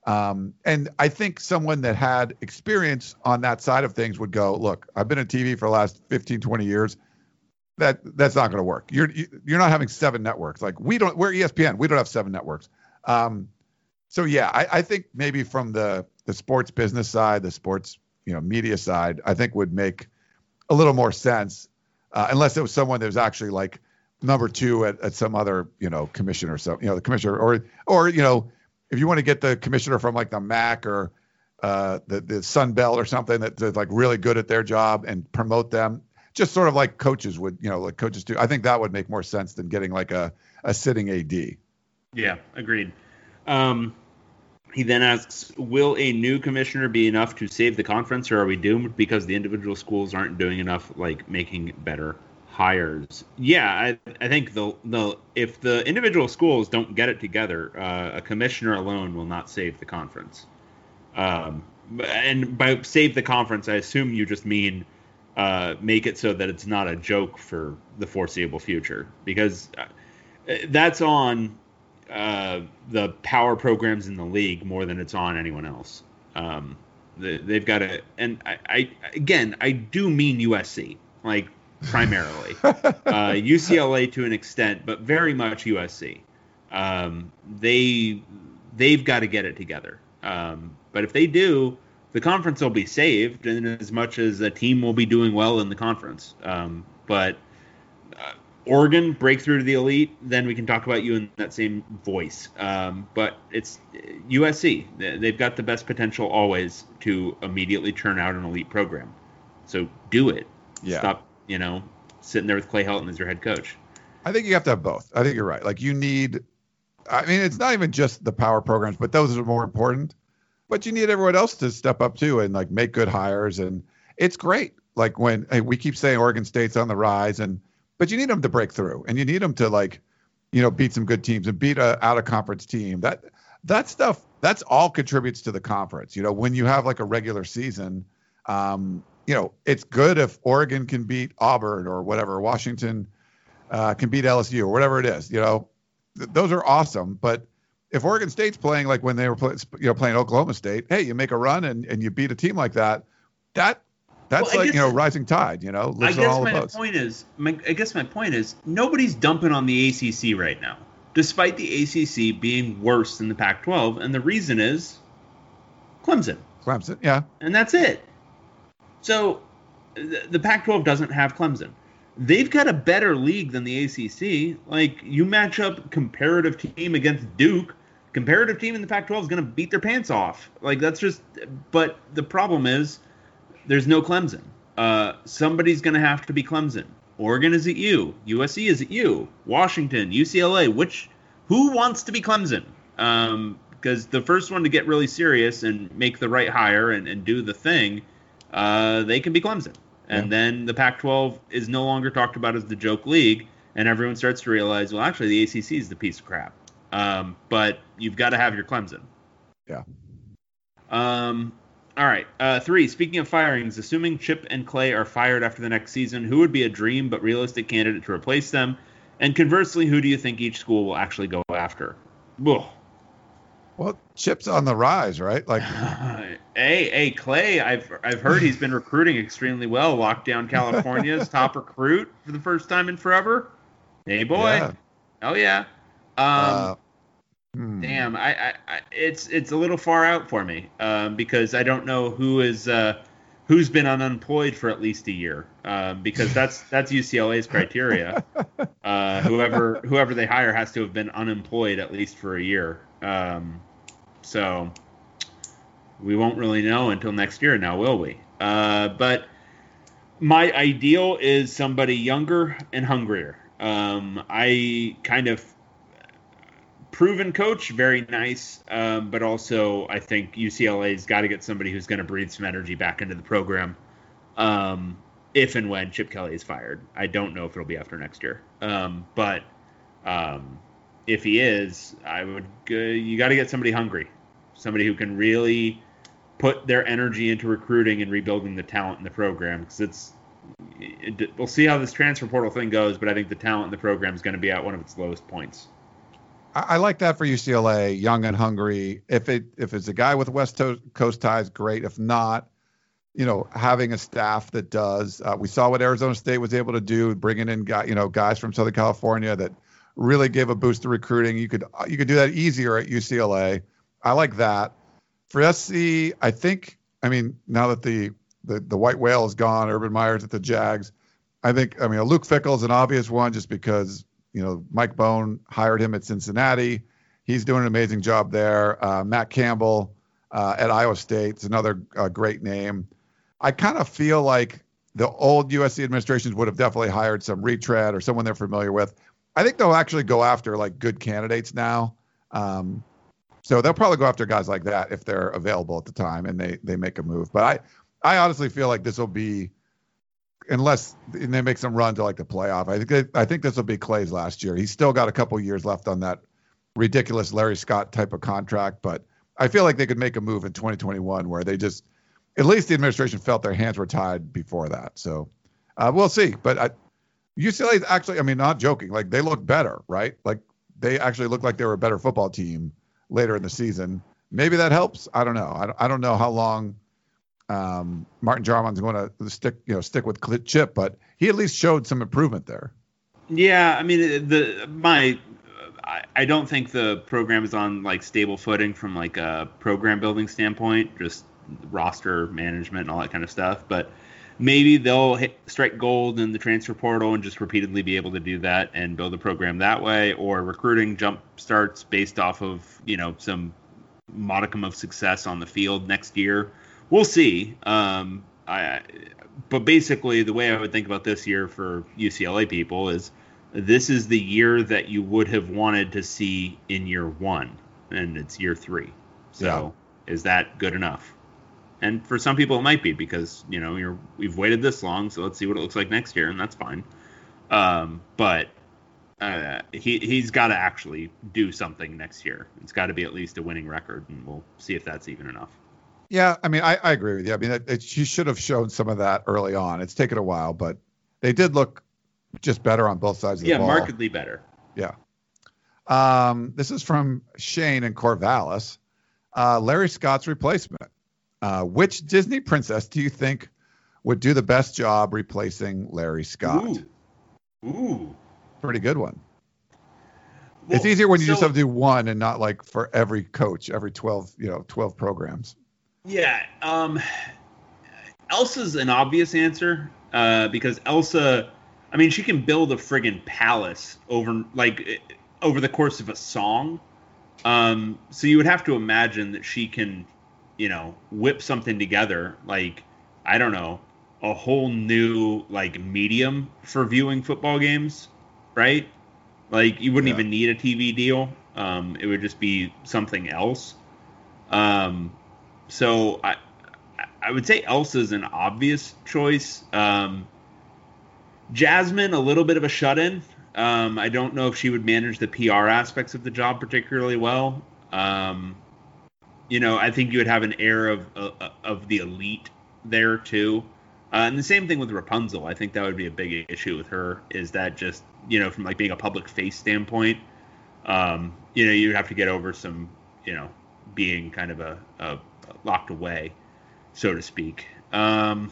Speaker 3: Um, and I think someone that had experience on that side of things would go, look, I've been in T V for the last fifteen, twenty years. That that's not going to work. You're you're not having seven networks. Like we don't. We're E S P N. We don't have seven networks. Um, so yeah, I, I think maybe from the the sports business side, the sports you know media side, I think would make a little more sense, uh, unless it was someone that was actually like number two at, at some other you know commissioner. So you know the commissioner, or or you know. If you want to get the commissioner from like the M A C or uh, the the Sun Belt or something that, that's like really good at their job and promote them, just sort of like coaches would, you know, like coaches do. I think that would make more sense than getting like a, a sitting A D.
Speaker 1: Yeah, agreed. Um, he then asks, will a new commissioner be enough to save the conference, or are we doomed because the individual schools aren't doing enough, like making better hires? Yeah, I, I think the the if the individual schools don't get it together, uh, a commissioner alone will not save the conference. Um, and by save the conference, I assume you just mean uh, make it so that it's not a joke for the foreseeable future, because that's on uh, the power programs in the league more than it's on anyone else. Um, they, they've got to, and I, I again, I do mean U S C, like. Primarily, uh, U C L A to an extent, but very much U S C. Um, they they've got to get it together. Um, but if they do, the conference will be saved, in as much as a team will be doing well in the conference. Um, but uh, Oregon break through to the elite, then we can talk about you in that same voice. Um, but it's U S C. They've got the best potential always to immediately churn out an elite program. So do it.
Speaker 3: Yeah.
Speaker 1: Stop. You know, sitting there with Clay Helton as your head coach.
Speaker 3: I think you have to have both. I think you're right. Like you need, I mean, it's not even just the power programs, but those are more important. But you need everyone else to step up too and like make good hires. And it's great. Like when hey, we keep saying Oregon State's on the rise, and but you need them to break through, and you need them to like, you know, beat some good teams and beat a out of conference team. That that stuff that's all contributes to the conference. You know, when you have like a regular season. Um, You know, it's good if Oregon can beat Auburn or whatever, Washington uh, can beat L S U or whatever it is. You know, th- those are awesome. But if Oregon State's playing like when they were play, you know playing Oklahoma State, hey, you make a run and, and you beat a team like that, that that's
Speaker 1: well,
Speaker 3: like
Speaker 1: guess,
Speaker 3: you know rising tide. You know,
Speaker 1: I
Speaker 3: lifts on
Speaker 1: guess
Speaker 3: all the
Speaker 1: my
Speaker 3: boats.
Speaker 1: point is, my, I guess my point is, nobody's dumping on the A C C right now, despite the A C C being worse than the Pac twelve, and the reason is Clemson.
Speaker 3: Clemson, yeah,
Speaker 1: and that's it. So the Pac twelve doesn't have Clemson. They've got a better league than the A C C. Like, you match up comparative team against Duke, comparative team in the Pac twelve is going to beat their pants off. Like, that's just – but the problem is there's no Clemson. Uh, somebody's going to have to be Clemson. Oregon is at you. U S C is at you. Washington, U C L A. Which – who wants to be Clemson? Um, because the first one to get really serious and make the right hire and, and do the thing – Uh, they can be Clemson. And yeah. Then the Pac twelve is no longer talked about as the joke league, and everyone starts to realize, well, actually, the A C C is the piece of crap. Um, but you've got to have your Clemson.
Speaker 3: Yeah.
Speaker 1: Um. All right. Uh, three, speaking of firings, assuming Chip and Clay are fired after the next season, who would be a dream but realistic candidate to replace them? And conversely, who do you think each school will actually go after? Ugh.
Speaker 3: Well, Chip's on the rise, right? Like,
Speaker 1: hey, hey, Clay, I've I've heard he's been recruiting extremely well. Lockdown California's top recruit for the first time in forever. Hey, boy.
Speaker 3: Yeah.
Speaker 1: Oh yeah. Um,
Speaker 3: uh, hmm.
Speaker 1: Damn, I, I, I, it's it's a little far out for me um, because I don't know who is uh, who's been unemployed for at least a year um, because that's that's U C L A's criteria. uh, whoever whoever they hire has to have been unemployed at least for a year. Um, So we won't really know until next year now, will we? Uh, but my ideal is somebody younger and hungrier. Um, I kind of proven coach, very nice. Um, but also I think U C L A's got to get somebody who's going to breathe some energy back into the program. Um, if and when Chip Kelly is fired. I don't know if it'll be after next year. Um, but um, if he is, I would, uh, you got to get somebody hungry. Somebody who can really put their energy into recruiting and rebuilding the talent in the program. Because it's, it, we'll see how this transfer portal thing goes, but I think the talent in the program is going to be at one of its lowest points.
Speaker 3: I, I like that for U C L A, young and hungry. If it if it's a guy with West Coast ties, great. If not, you know, having a staff that does. Uh, we saw what Arizona State was able to do, bringing in guy, you know, guys from Southern California that really gave a boost to recruiting. You could you could do that easier at U C L A. I like that. For S C, I think. I mean, now that the the the white whale is gone, Urban Meyer's at the Jags. I think. I mean, Luke Fickell is an obvious one, just because you know Mike Bone hired him at Cincinnati. He's doing an amazing job there. Uh, Matt Campbell uh, at Iowa State is another uh, great name. I kind of feel like the old U S C administrations would have definitely hired some retread or someone they're familiar with. I think they'll actually go after like good candidates now. Um, so they'll probably go after guys like that if they're available at the time and they, they make a move. But I, I honestly feel like this will be, unless they make some run to like the playoff, I think, I think this will be Clay's last year. He's still got a couple years left on that ridiculous Larry Scott type of contract, but I feel like they could make a move in twenty twenty-one where they just, at least the administration felt their hands were tied before that. So uh, we'll see. But I, U C L A is actually, I mean, not joking. Like they look better, right? Like they actually look like they were a better football team later in the season. Maybe that helps. I don't know. I don't, I don't know how long um, Martin Jarmon's going to stick, you know, stick with Chip, but he at least showed some improvement there.
Speaker 1: Yeah, I mean, the my I, I don't think the program is on like stable footing from like a program building standpoint. Just roster management and all that kind of stuff, but maybe they'll hit strike gold in the transfer portal and just repeatedly be able to do that and build a program that way, or recruiting jump starts based off of, you know, some modicum of success on the field next year. We'll see. Um, I, but basically the way I would think about this year for U C L A people is this is the year that you would have wanted to see in year one, and it's year three. So yeah. Is that good enough? And for some people, it might be because, you know, you're, we've waited this long, so let's see what it looks like next year, and that's fine. Um, but uh, he, he's got to actually do something next year. It's got to be at least a winning record, and we'll see if that's even enough.
Speaker 3: Yeah, I mean, I, I agree with you. I mean, it, it, she should have shown some of that early on. It's taken a while, but they did look just better on both sides of the
Speaker 1: yeah,
Speaker 3: ball.
Speaker 1: Yeah, markedly better.
Speaker 3: Yeah. Um, this is from Shane in Corvallis. Uh, Larry Scott's replacement. Uh, which Disney princess do you think would do the best job replacing Larry Scott?
Speaker 1: Ooh. Ooh.
Speaker 3: Pretty good one.
Speaker 1: Well,
Speaker 3: it's easier when you
Speaker 1: so,
Speaker 3: just have to do one and not like for every coach, every twelve, you know, twelve programs.
Speaker 1: Yeah. Um, Elsa's an obvious answer uh, because Elsa, I mean, she can build a friggin' palace over like over the course of a song. Um, so you would have to imagine that she can, you know, whip something together, like, I don't know, a whole new, like, medium for viewing football games, right? Like, you wouldn't yeah. even need a T V deal. Um, it would just be something else. Um, so I I would say Elsa's an obvious choice. Um, Jasmine, a little bit of a shut-in. Um, I don't know if she would manage the P R aspects of the job particularly well. Um You know, I think you would have an air of uh, of the elite there too, uh, and the same thing with Rapunzel. I think that would be a big issue with her. Is that just, you know, from like being a public face standpoint, um, you know, you'd have to get over some, you know, being kind of a, a locked away, so to speak. Um,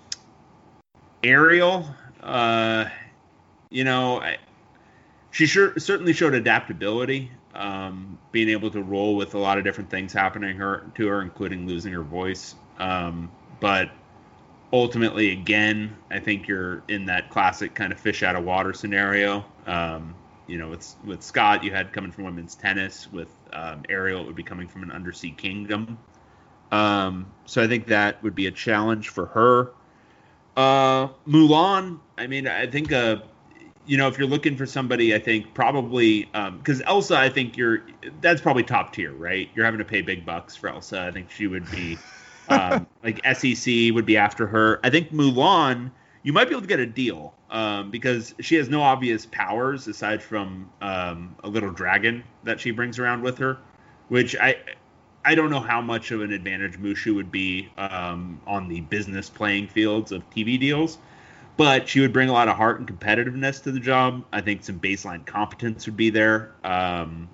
Speaker 1: Ariel, uh, you know, I, she sure certainly showed adaptability. Um, being able to roll with a lot of different things happening her to her, including losing her voice. Um, but ultimately, again, I think you're in that classic kind of fish out of water scenario. Um, you know, with with Scott, you had coming from women's tennis. With um, Ariel, it would be coming from an undersea kingdom. Um, so I think that would be a challenge for her. Uh, Mulan, I mean, I think uh, you know, if you're looking for somebody, I think probably because um, Elsa, I think you're that's probably top tier, right? You're having to pay big bucks for Elsa. I think she would be um, like S E C would be after her. I think Mulan, you might be able to get a deal um, because she has no obvious powers aside from um, a little dragon that she brings around with her, which I I don't know how much of an advantage Mushu would be um, on the business playing fields of T V deals. But she would bring a lot of heart and competitiveness to the job. I think some baseline competence would be there. Um,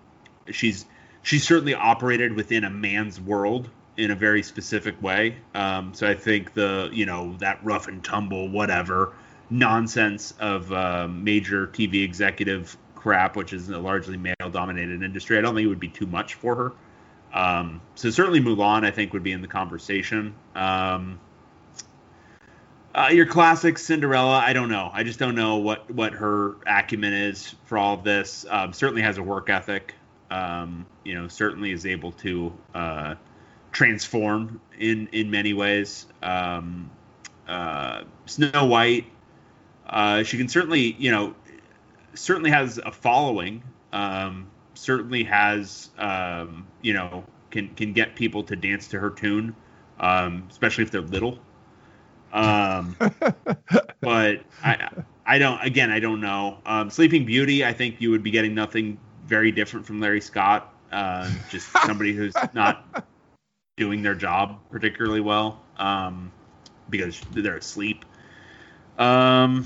Speaker 1: she's she's certainly operated within a man's world in a very specific way. Um, so I think the, you know, that rough and tumble, whatever nonsense of uh, major T V executive crap, which is a largely male-dominated industry, I don't think it would be too much for her. Um, so certainly Mulan, I think, would be in the conversation. Um, uh, your classic Cinderella, I don't know. I just don't know what, what her acumen is for all of this. Um, certainly has a work ethic. Um, you know, certainly is able to uh, transform in, in many ways. Um, uh, Snow White, uh, she can certainly, you know, certainly has a following, um, certainly has, um, you know, can, can get people to dance to her tune, um, especially if they're little. Um, but I, I don't, again, I don't know. Um, Sleeping Beauty, I think you would be getting nothing very different from Larry Scott. Uh, just somebody who's not doing their job particularly well, um, because they're asleep. Um,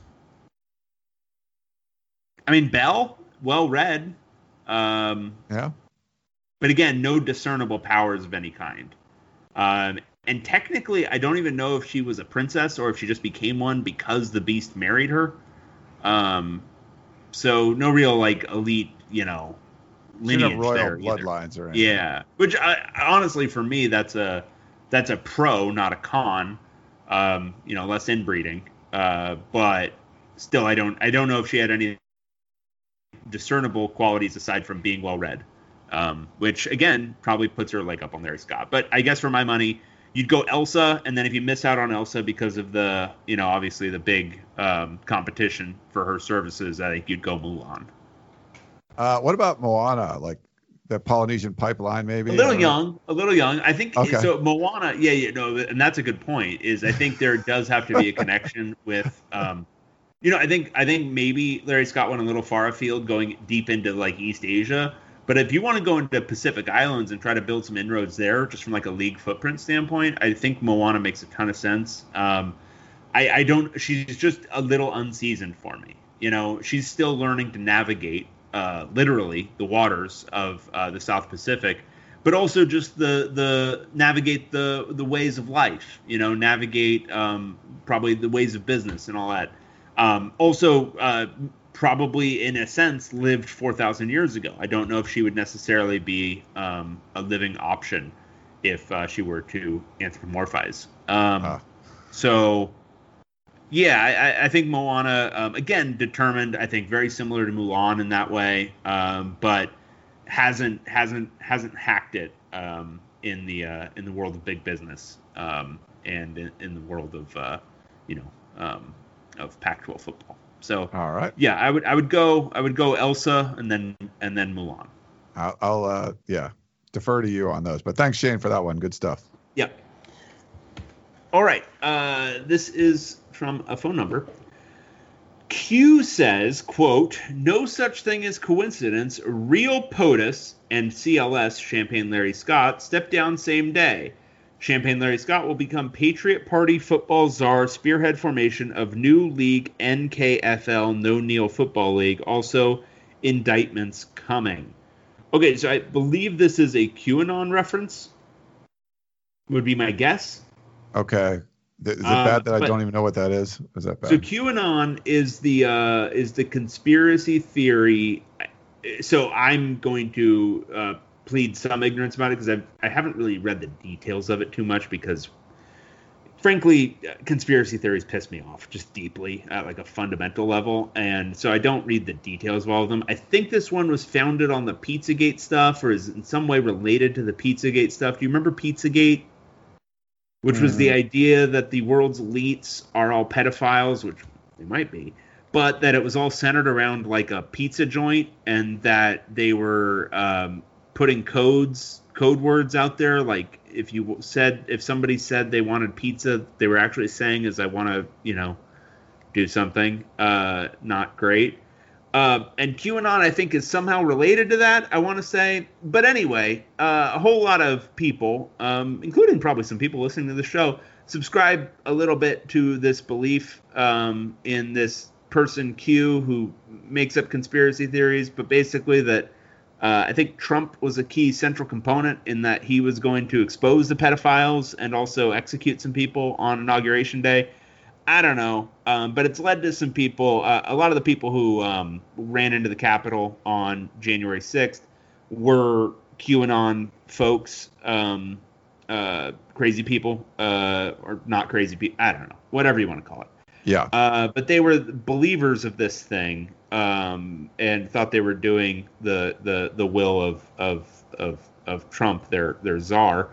Speaker 1: I mean, Belle, well read. Um,
Speaker 3: yeah.
Speaker 1: But again, no discernible powers of any kind. Um, and technically, I don't even know if she was a princess or if she just became one because the Beast married her. Um, so no real like elite, you know, lineage
Speaker 3: royal
Speaker 1: there
Speaker 3: bloodlines or anything.
Speaker 1: Yeah, which I, honestly, for me, that's a that's a pro, not a con. Um, you know, less inbreeding. Uh, but still, I don't I don't know if she had any discernible qualities aside from being well read, um, which again probably puts her like up on Larry Scott. But I guess for my money, you'd go Elsa, and then if you miss out on Elsa because of the, you know, obviously the big um, competition for her services, I think you'd go Mulan.
Speaker 3: Uh, what about Moana? Like the Polynesian pipeline, maybe?
Speaker 1: A little young, a little young. I think
Speaker 3: Okay.
Speaker 1: so. Moana, yeah, yeah, no, and that's a good point. Is I think there does have to be a connection with, um, you know, I think I think maybe Larry Scott went a little far afield, going deep into like East Asia. But if you want to go into Pacific Islands and try to build some inroads there, just from like a league footprint standpoint, I think Moana makes a ton of sense. Um, I, I don't. She's just a little unseasoned for me. You know, she's still learning to navigate. Uh, literally the waters of uh, the South Pacific, but also just the the navigate the the ways of life, you know, navigate um, probably the ways of business and all that. Um, also, uh, probably in a sense lived four thousand years ago. I don't know if she would necessarily be um, a living option if uh, she were to anthropomorphize. Um,
Speaker 3: Ah.
Speaker 1: So. Yeah, I, I think Moana, um, again, determined, I think very similar to Mulan in that way, um, but hasn't hasn't hasn't hacked it um, in the uh, in the world of big business um, and in, in the world of uh, you know um, of Pac twelve football. So
Speaker 3: All right.
Speaker 1: yeah, I would I would go I would go Elsa and then and then Mulan.
Speaker 3: I'll, I'll uh, yeah, defer to you on those. But thanks, Shane, for that one. Good stuff.
Speaker 1: Yep. All right. Uh, this is from a phone number. Q says, quote, no such thing as coincidence. Real POTUS and C L S, Champagne Larry Scott, step down same day. Champagne Larry Scott will become Patriot Party football czar, spearhead formation of new league N K F L, No Kneel Football League. Also, indictments coming. Okay, so I believe this is a QAnon reference, would be my guess.
Speaker 3: Okay. Th- Is it
Speaker 1: Um,
Speaker 3: bad that I
Speaker 1: but-
Speaker 3: don't even know what that is? Is that bad?
Speaker 1: So QAnon is the uh, is the conspiracy theory. So I'm going to uh, plead some ignorance about it because I I haven't really read the details of it too much because, frankly, conspiracy theories piss me off just deeply at like a fundamental level, and so I don't read the details of all of them. I think this one was founded on the Pizzagate stuff or is in some way related to the Pizzagate stuff. Do you remember Pizzagate? Which was the idea that the world's elites are all pedophiles, which they might be, but that it was all centered around like a pizza joint and that they were um, putting codes, code words out there. Like if you said, if somebody said they wanted pizza, they were actually saying is I want to, you know, do something uh, not great. Uh, and QAnon, I think, is somehow related to that, I want to say. But anyway, uh, a whole lot of people, um, including probably some people listening to the show, subscribe a little bit to this belief um, in this person Q who makes up conspiracy theories, but basically that Uh, I think Trump was a key central component in that he was going to expose the pedophiles and also execute some people on Inauguration Day. I don't know, um, but it's led to some people. Uh, a lot of the people who um, ran into the Capitol on January sixth were QAnon folks, um, uh, crazy people, uh, or not crazy people. I don't know, whatever you want to call it.
Speaker 3: Yeah.
Speaker 1: Uh, but they were believers of this thing, um, and thought they were doing the the the will of of of of Trump, their their czar.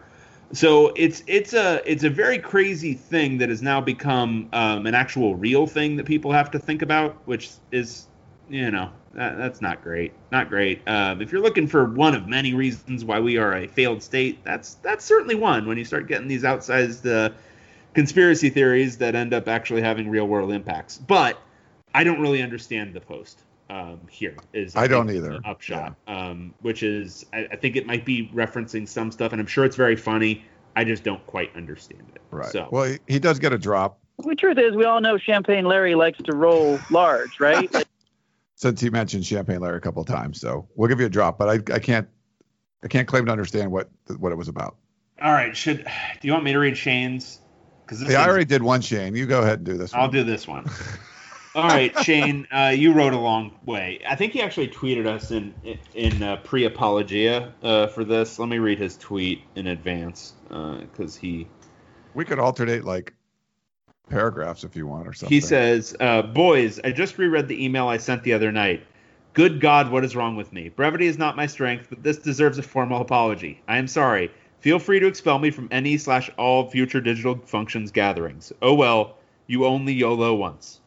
Speaker 1: So it's it's a it's a very crazy thing that has now become um, an actual real thing that people have to think about, which is, you know, that, that's not great, not great. Um, if you're looking for one of many reasons why we are a failed state, that's that's certainly one. When you start getting these outsized uh, conspiracy theories that end up actually having real world impacts. But I don't really understand the post um, here. Is
Speaker 3: I, I don't
Speaker 1: think,
Speaker 3: either.
Speaker 1: Upshot, yeah. um, which is I, I think it might be referencing some stuff, and I'm sure it's very funny. I just don't quite understand it.
Speaker 3: Right.
Speaker 1: So,
Speaker 3: well, he, he does get a drop.
Speaker 4: The truth is, we all know Champagne Larry likes to roll large, right?
Speaker 3: Since he mentioned Champagne Larry a couple of times, so we'll give you a drop. But I, I can't, I can't claim to understand what what it was about.
Speaker 1: All right. Should do you want me to read Shane's? Because
Speaker 3: yeah, I already did one, Shane. You go ahead and do this one.
Speaker 1: I'll do this one. All right, Shane, uh, you wrote a long way. I think he actually tweeted us in in uh, pre-apologia uh, for this. Let me read his tweet in advance because uh, he.
Speaker 3: We could alternate like paragraphs if you want or something.
Speaker 1: He says, uh, "Boys, I just reread the email I sent the other night. Good God, what is wrong with me? Brevity is not my strength, but this deserves a formal apology. I am sorry. Feel free to expel me from any slash all future digital functions gatherings. Oh well, you only YOLO once."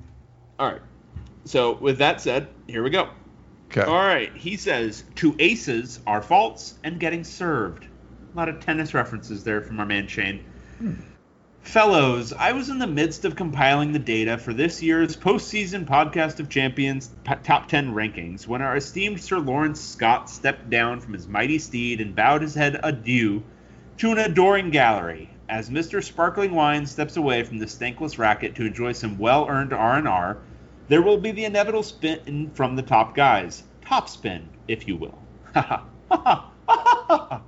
Speaker 1: All right. So with that said, here we go.
Speaker 3: Okay.
Speaker 1: All right. He says, to aces are faults and getting served. A lot of tennis references there from our man Shane. Hmm. Fellows, I was in the midst of compiling the data for this year's postseason Podcast of Champions top ten rankings when our esteemed Sir Lawrence Scott stepped down from his mighty steed and bowed his head adieu to an adoring gallery as Mister Sparkling Wine steps away from the stankless racket to enjoy some well-earned R and R. There will be the inevitable spin from the top guys. Top spin, if you will. Ha ha ha.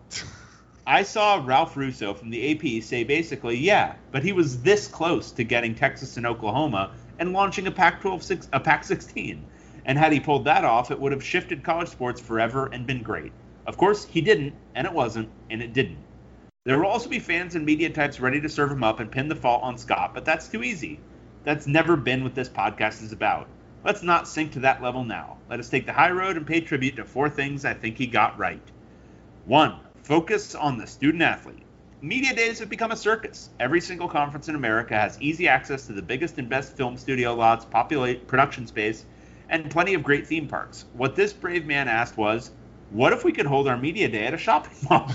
Speaker 1: I saw Ralph Russo from the A P say basically, yeah, but he was this close to getting Texas and Oklahoma and launching a Pac twelve, a Pac sixteen. And had he pulled that off, it would have shifted college sports forever and been great. Of course, he didn't, and it wasn't, and it didn't. There will also be fans and media types ready to serve him up and pin the fault on Scott, but that's too easy. That's never been what this podcast is about. Let's not sink to that level now. Let us take the high road and pay tribute to four things I think he got right. One, focus on the student athlete. Media days have become a circus. Every single conference in America has easy access to the biggest and best film studio lots, populate production space, and plenty of great theme parks. What this brave man asked was, what if we could hold our media day at a shopping mall?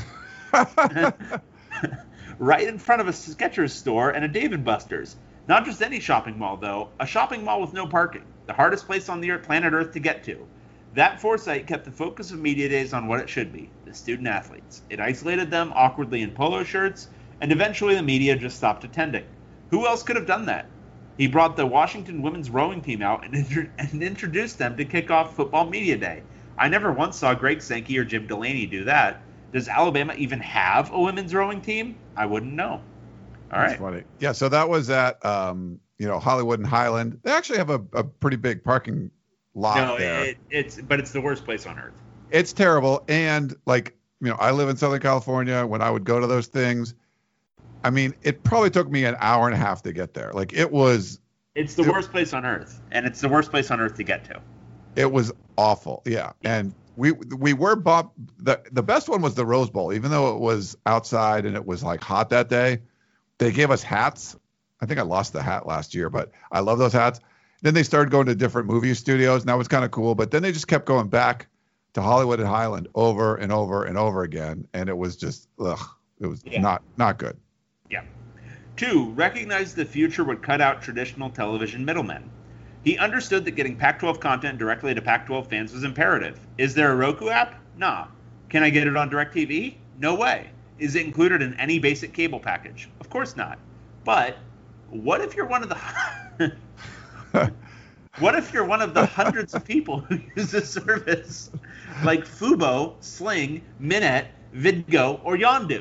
Speaker 1: Right in front of a Skechers store and a Dave and Buster's. Not just any shopping mall, though. A shopping mall with no parking. The hardest place on the earth, planet Earth to get to. That foresight kept the focus of media days on what it should be, the student athletes. It isolated them awkwardly in polo shirts, and eventually the media just stopped attending. Who else could have done that? He brought the Washington women's rowing team out and, intro- and introduced them to kick off football media day. I never once saw Greg Sankey or Jim Delaney do that. Does Alabama even have a women's rowing team? I wouldn't know. All
Speaker 3: That's
Speaker 1: right.
Speaker 3: funny. Yeah, so that was at um, you know, Hollywood and Highland. They actually have a, a pretty big parking lot
Speaker 1: no,
Speaker 3: there.
Speaker 1: It, it's but it's the worst place on earth.
Speaker 3: It's terrible. And like, you know, I live in Southern California. When I would go to those things, I mean, it probably took me an hour and a half to get there. Like it was.
Speaker 1: It's the
Speaker 3: it,
Speaker 1: worst place on earth, and it's the worst place on earth to get to.
Speaker 3: It was awful. Yeah, and we we were bought. the The best one was the Rose Bowl, even though it was outside and it was like hot that day. They gave us hats. I think I lost the hat last year, but I love those hats. Then they started going to different movie studios, and that was kind of cool. But then they just kept going back to Hollywood and Highland over and over and over again, and it was just, ugh, it was yeah. not not good.
Speaker 1: Yeah. Two, recognize the future would cut out traditional television middlemen. He understood that getting Pac twelve content directly to Pac twelve fans was imperative. Is there a Roku app? Nah. Can I get it on DirecTV? No way. Is it included in any basic cable package? Of course not. But what if you're one of the What if you're one of the hundreds of people who use this service, like Fubo, Sling, Minute, Vidgo, or Yondu?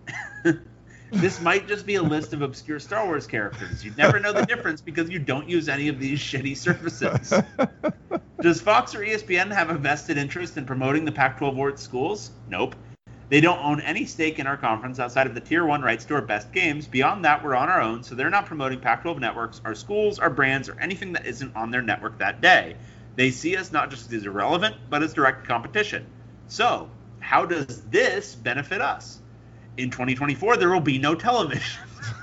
Speaker 1: This might just be a list of obscure Star Wars characters. You'd never know the difference because you don't use any of these shitty services. Does Fox or E S P N have a vested interest in promoting the Pac twelve Ward schools? Nope. They don't own any stake in our conference outside of the Tier one rights to our best games. Beyond that, we're on our own, so they're not promoting Pac twelve networks, our schools, our brands, or anything that isn't on their network that day. They see us not just as irrelevant, but as direct competition. So, how does this benefit us? In twenty twenty-four, there will be no television.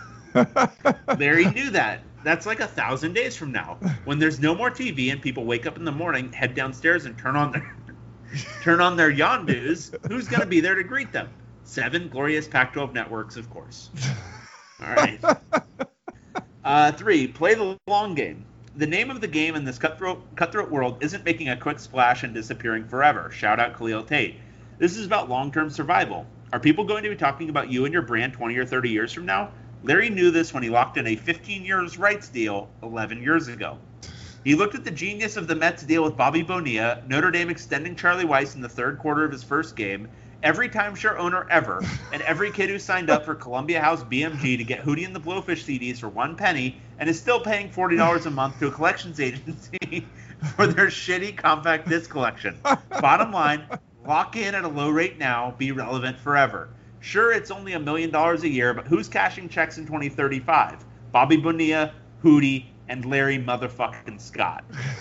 Speaker 1: Larry knew that. That's like a thousand days from now. When there's no more T V and people wake up in the morning, head downstairs, and turn on their turn on their Yondus, who's going to be there to greet them? Seven glorious Pac twelve networks, of course. All right. Uh, three, play the long game. The name of the game in this cutthroat, cutthroat world isn't making a quick splash and disappearing forever. Shout out Khalil Tate. This is about long-term survival. Are people going to be talking about you and your brand twenty or thirty years from now? Larry knew this when he locked in a fifteen years rights deal eleven years ago. He looked at the genius of the Mets deal with Bobby Bonilla, Notre Dame extending Charlie Weiss in the third quarter of his first game, every timeshare owner ever, and every kid who signed up for Columbia House B M G to get Hootie and the Blowfish C Ds for one penny and is still paying forty dollars a month to a collections agency for their shitty compact disc collection. Bottom line, lock in at a low rate now, be relevant forever. Sure, it's only a million dollars a year, but who's cashing checks in twenty thirty-five? Bobby Bonilla, Hootie, and Larry motherfucking Scott.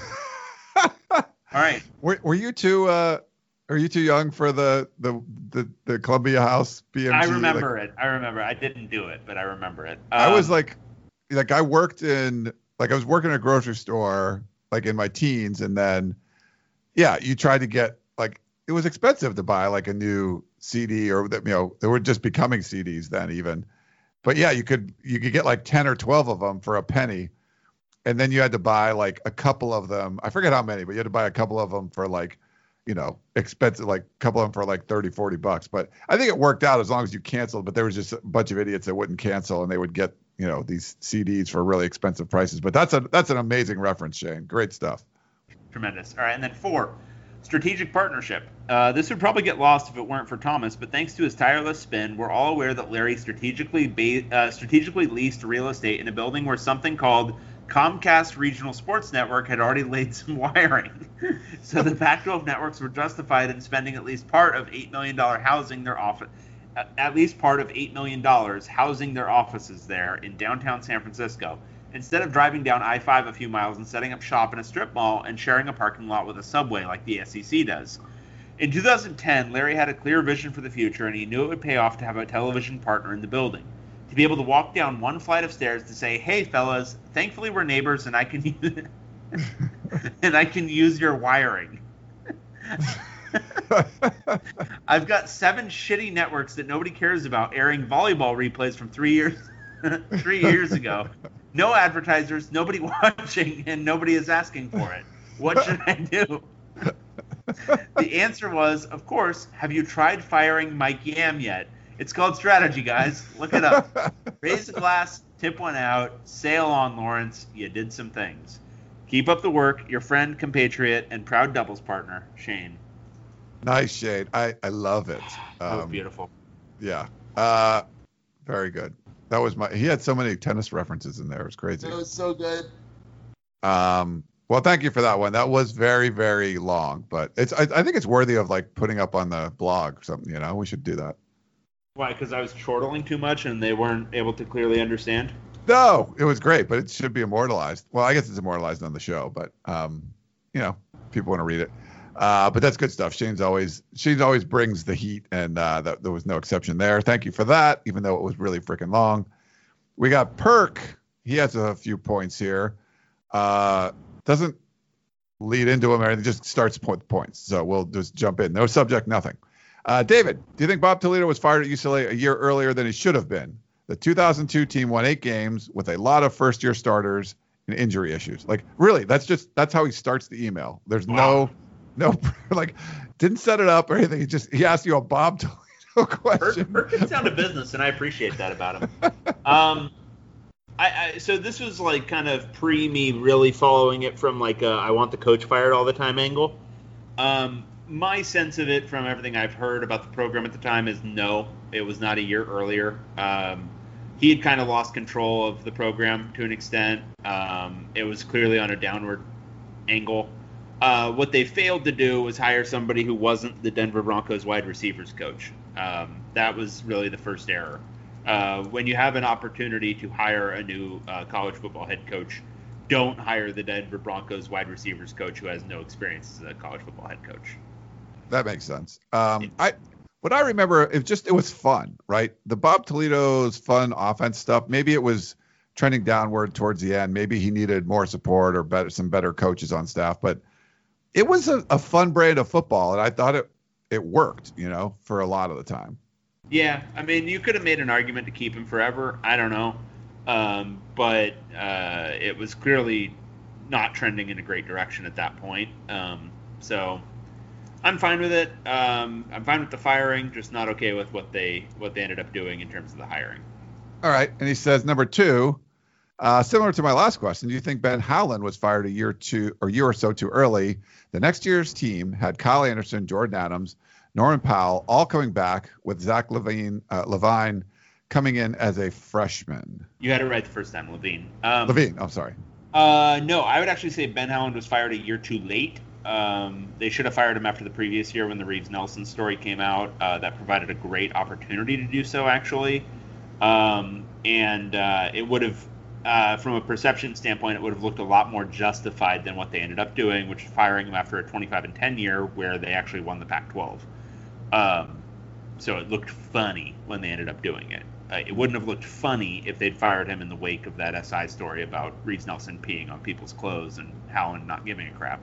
Speaker 1: All right.
Speaker 3: Were, were you too? Uh, are you too young for the the the, the Columbia House B M G?
Speaker 1: I remember
Speaker 3: like,
Speaker 1: it. I remember. I didn't do it, but I remember it. Um,
Speaker 3: I was like, like I worked in like I was working at a grocery store like in my teens, and then yeah, you tried to get like it was expensive to buy like a new C D or that you know they were just becoming C Ds then even, but yeah, you could you could get like ten or twelve of them for a penny. And then you had to buy like a couple of them. I forget how many, but you had to buy a couple of them for like, you know, expensive, like a couple of them for like thirty, forty bucks. But I think it worked out as long as you canceled. But there was just a bunch of idiots that wouldn't cancel and they would get, you know, these C Ds for really expensive prices. But that's a that's an amazing reference, Shane. Great stuff.
Speaker 1: Tremendous. All right. And then four, strategic partnership. Uh, this would probably get lost if it weren't for Thomas, but thanks to his tireless spin, we're all aware that Larry strategically ba- uh, strategically leased real estate in a building where something called Comcast Regional Sports Network had already laid some wiring. So the Pac twelve networks were justified in spending at least part of eight million dollars housing their office, at least part of eight million dollars housing their offices there in downtown San Francisco, instead of driving down I five a few miles and setting up shop in a strip mall and sharing a parking lot with a subway like the S E C does. In two thousand ten, Larry had a clear vision for the future, and he knew it would pay off to have a television partner in the building. To be able to walk down one flight of stairs to say, "Hey, fellas, thankfully we're neighbors, and I can use and I can use your wiring." I've got seven shitty networks that nobody cares about airing volleyball replays from three years three years ago. No advertisers, nobody watching, and nobody is asking for it. What should I do? The answer was, of course, have you tried firing Mike Yam yet? It's called strategy, guys. Look it up. Raise a glass, tip one out, sail on, Lawrence. You did some things. Keep up the work. Your friend, compatriot, and proud doubles partner, Shane.
Speaker 3: Nice, Shane. I, I love it.
Speaker 1: That was
Speaker 3: Um,
Speaker 1: beautiful.
Speaker 3: Yeah. Uh, very good. That was my. He had so many tennis references in there. It was crazy.
Speaker 5: That was so good.
Speaker 3: Um. Well, thank you for that one. That was very, very long, but it's. I, I think it's worthy of like putting up on the blog or something. You know, we should do that.
Speaker 1: Why? Because I was chortling too much and they weren't able to clearly understand?
Speaker 3: No, it was great, but it should be immortalized. Well, I guess it's immortalized on the show, but um, you know, people want to read it. Uh, but that's good stuff. Shane's always Shane's always brings the heat, and uh, that, there was no exception there. Thank you for that, even though it was really freaking long. We got Perk. He has a few points here. Uh, doesn't lead into them or anything, just starts point points. So we'll just jump in. No subject, nothing. Uh, David, do you think Bob Toledo was fired at U C L A a year earlier than he should have been? The two thousand two team won eight games with a lot of first-year starters and injury issues. Like, really, that's just that's how he starts the email. There's
Speaker 1: Wow.
Speaker 3: no, no, like, didn't set it up or anything. He just he asked you a Bob Toledo question.
Speaker 1: Perk, Perk gets down to business, and I appreciate that about him. Um, I, I so this was like kind of pre me really following it from like a, I want the coach fired all the time angle. Um, my sense of it from everything I've heard about the program at the time is no, it was not a year earlier. Um, he had kind of lost control of the program to an extent. Um, it was clearly on a downward angle. Uh, what they failed to do was hire somebody who wasn't the Denver Broncos wide receivers coach. Um, that was really the first error. Uh, when you have an opportunity to hire a new uh, college football head coach, don't hire the Denver Broncos wide receivers coach who has no experience as a college football head coach.
Speaker 3: That makes sense. Um, I what I remember, it just it was fun, right? The Bob Toledo's fun offense stuff. Maybe it was trending downward towards the end. Maybe he needed more support or better some better coaches on staff. But it was a, a fun brand of football, and I thought it it worked, you know, for a lot of the time.
Speaker 1: Yeah, I mean, you could have made an argument to keep him forever. I don't know. Um, but uh, it was clearly not trending in a great direction at that point. Um, so I'm fine with it. Um, I'm fine with the firing, just not okay with what they what they ended up doing in terms of the hiring.
Speaker 3: All right. And he says, number two, uh, similar to my last question, do you think Ben Howland was fired a year two or year or so too early? The next year's team had Kyle Anderson, Jordan Adams, Norman Powell, all coming back with Zach Levine, uh, Levine coming in as a freshman.
Speaker 1: You had it right the first time, Levine. Um,
Speaker 3: Levine, I'm sorry.
Speaker 1: Uh, no, I would actually say Ben Howland was fired a year too late. Um, they should have fired him after the previous year when the Reeves Nelson story came out. Uh, that provided a great opportunity to do so, actually. Um, and uh, it would have, uh, from a perception standpoint, it would have looked a lot more justified than what they ended up doing, which is firing him after a twenty-five and ten year where they actually won the Pac twelve. Um, so it looked funny when they ended up doing it. Uh, it wouldn't have looked funny if they'd fired him in the wake of that S I story about Reeves Nelson peeing on people's clothes and Howland not giving a crap.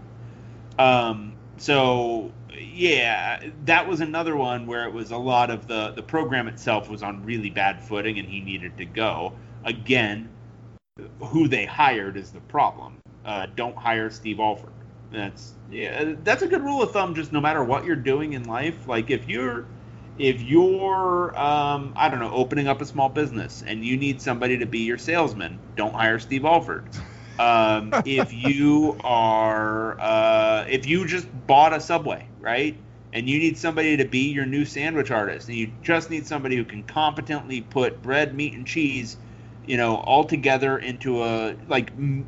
Speaker 1: Um, so, yeah, that was another one where it was a lot of the, the program itself was on really bad footing and he needed to go. Again, who they hired is the problem. Uh, don't hire Steve Alford. That's yeah, that's a good rule of thumb. Just no matter what you're doing in life, like if you're if you're um, I don't know, opening up a small business and you need somebody to be your salesman, don't hire Steve Alford. Um, if you are uh, if you just bought a Subway, right, and you need somebody to be your new sandwich artist, and you just need somebody who can competently put bread, meat, and cheese, you know, all together into a like. M-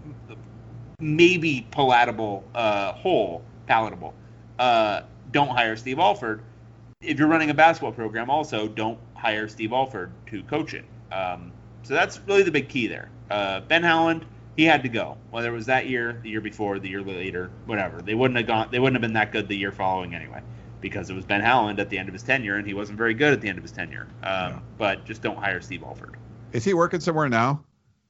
Speaker 1: maybe palatable uh, whole, palatable. Uh, don't hire Steve Alford. If you're running a basketball program, also don't hire Steve Alford to coach it. Um, so that's really the big key there. Uh, Ben Howland, he had to go. Whether it was that year, the year before, the year later, whatever. They wouldn't have gone. They wouldn't have been that good the year following anyway, because it was Ben Howland at the end of his tenure, and he wasn't very good at the end of his tenure. Um, yeah. But just don't hire Steve Alford.
Speaker 3: Is he working somewhere now?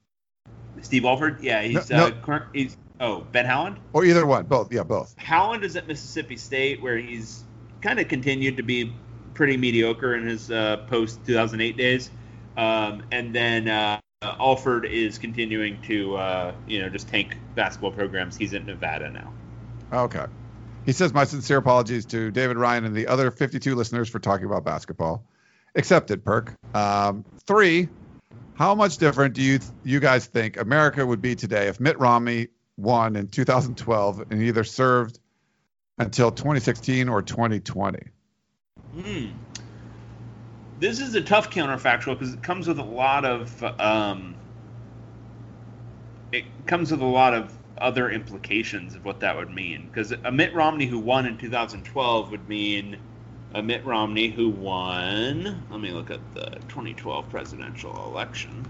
Speaker 1: Steve Alford, yeah, he's
Speaker 3: no,
Speaker 1: uh,
Speaker 3: no.
Speaker 1: current. He's oh Ben Howland,
Speaker 3: or either one, both, yeah, both.
Speaker 1: Howland is at Mississippi State, where he's kind of continued to be pretty mediocre in his uh, post two thousand eight days, um, and then uh, Alford is continuing to uh, you know just tank basketball programs. He's at Nevada now.
Speaker 3: Okay. He says, my sincere apologies to David Ryan and the other fifty-two listeners for talking about basketball. Accepted, Perk. Um, three. How much different do you you guys think America would be today if Mitt Romney won in two thousand twelve and either served until twenty sixteen or twenty twenty?
Speaker 1: Hmm. This is a tough counterfactual because it comes with a lot of um, it comes with a lot of other implications of what that would mean. Because a Mitt Romney who won in two thousand twelve would mean a Mitt Romney who won. Let me look at the twenty twelve presidential election.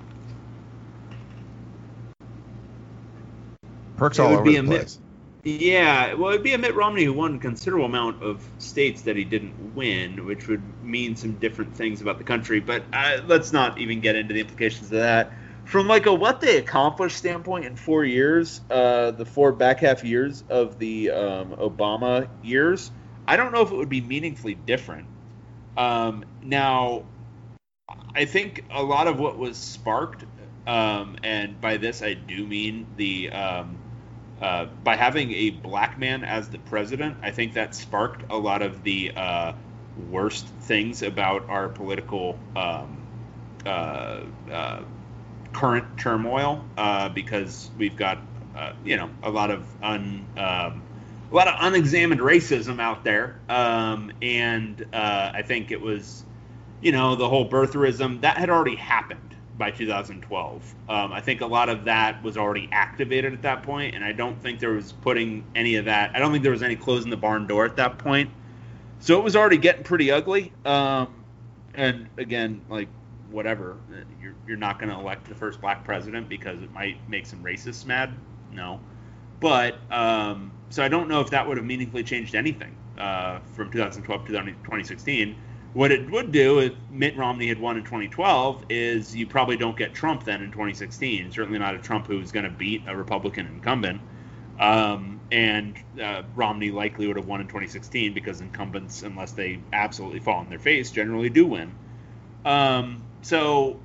Speaker 3: Perks all over the place.
Speaker 1: Mitt, yeah, well, it'd be a Mitt Romney who won a considerable amount of states that he didn't win, which would mean some different things about the country. But uh, let's not even get into the implications of that. From like a what they accomplished standpoint in four years, uh, the four back half years of the um, Obama years, I don't know if it would be meaningfully different. Um, now, I think a lot of what was sparked, um, and by this I do mean the um, uh, by having a black man as the president, I think that sparked a lot of the uh, worst things about our political um, uh, uh, current turmoil uh, because we've got uh, you know a lot of un, um, a lot of unexamined racism out there, um, and uh, I think it was you know the whole birtherism that had already happened by two thousand twelve. Um, I think a lot of that was already activated at that point, and I don't think there was putting any of that. I don't think there was any closing the barn door at that point. So it was already getting pretty ugly. Um, and again, like whatever, you're you're not going to elect the first black president because it might make some racists mad. No, but um, so I don't know if that would have meaningfully changed anything uh, from two thousand twelve to twenty sixteen. What it would do if Mitt Romney had won in twenty twelve is you probably don't get Trump then in twenty sixteen. Certainly not a Trump who's going to beat a Republican incumbent. Um, and uh, Romney likely would have won in twenty sixteen because incumbents, unless they absolutely fall on their face, generally do win. Um, so,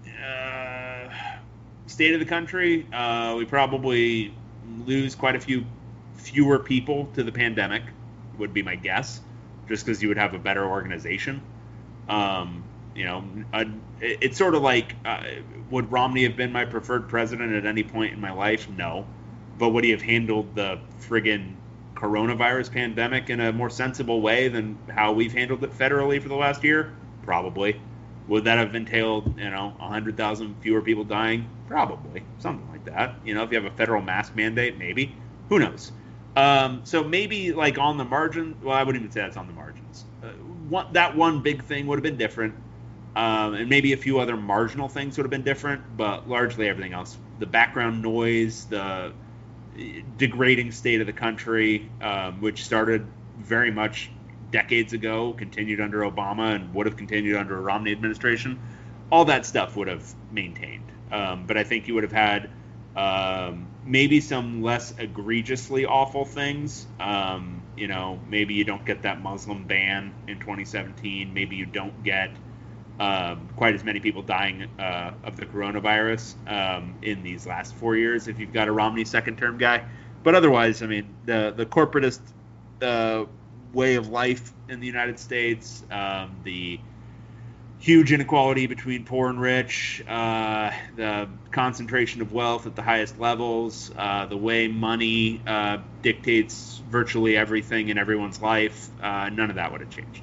Speaker 1: uh, state of the country, uh, we probably lose quite a few fewer people to the pandemic, would be my guess. Just because you would have a better organization. Um, you know, a, it, it's sort of like, uh, would Romney have been my preferred president at any point in my life? No. But would he have handled the friggin' coronavirus pandemic in a more sensible way than how we've handled it federally for the last year? Probably. Would that have entailed, you know, one hundred thousand fewer people dying? Probably. Something like that. You know, if you have a federal mask mandate, maybe. Who knows? Um, so maybe like on the margin, well, I wouldn't even say that's on the margins. Uh, one, that one big thing would have been different. Um, and maybe a few other marginal things would have been different, but largely everything else, the background noise, the degrading state of the country, um, which started very much decades ago, continued under Obama and would have continued under a Romney administration, all that stuff would have maintained. Um, but I think you would have had, um, maybe some less egregiously awful things. Um, you know, maybe you don't get that Muslim ban in twenty seventeen. Maybe you don't get um, quite as many people dying uh, of the coronavirus um, in these last four years if you've got a Romney second-term guy. But otherwise, I mean, the the corporatist uh, way of life in the United States, um, the huge inequality between poor and rich, uh, the concentration of wealth at the highest levels, uh, the way money uh, dictates virtually everything in everyone's life, uh, none of that would have changed.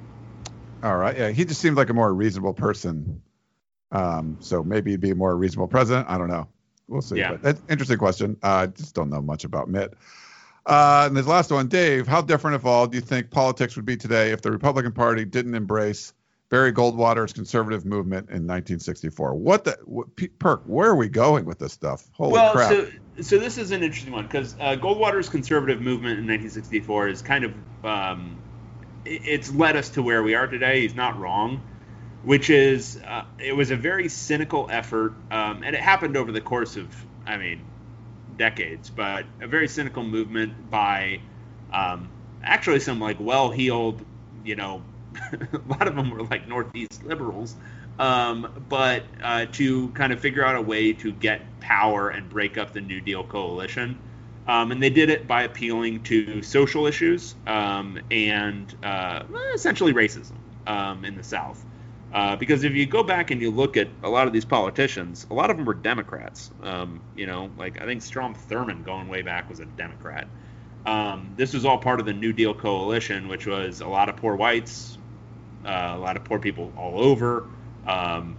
Speaker 3: All right. Yeah, he just seemed like a more reasonable person. Um, so maybe he'd be a more reasonable president. I don't know. We'll see.
Speaker 1: Yeah.
Speaker 3: But, interesting question. I uh, just don't know much about Mitt. Uh, and this last one, Dave, how different, if all, do you think politics would be today if the Republican Party didn't embrace Barry Goldwater's conservative movement in nineteen sixty-four? What the what, P- Perk? Where are we going with this stuff? Holy
Speaker 1: well,
Speaker 3: crap!
Speaker 1: so so this is an interesting one because uh, Goldwater's conservative movement in nineteen sixty-four is kind of um, it, it's led us to where we are today. He's not wrong, which is uh, it was a very cynical effort, um, and it happened over the course of, I mean, decades, but a very cynical movement by um, actually some like well-heeled, you know. A lot of them were like Northeast liberals, um, but uh, to kind of figure out a way to get power and break up the New Deal coalition. Um, and they did it by appealing to social issues um, and uh, essentially racism um, in the South. Uh, because if you go back and you look at a lot of these politicians, a lot of them were Democrats. Um, you know, like I think Strom Thurmond going way back was a Democrat. Um, this was all part of the New Deal coalition, which was a lot of poor whites, uh, a lot of poor people all over, um,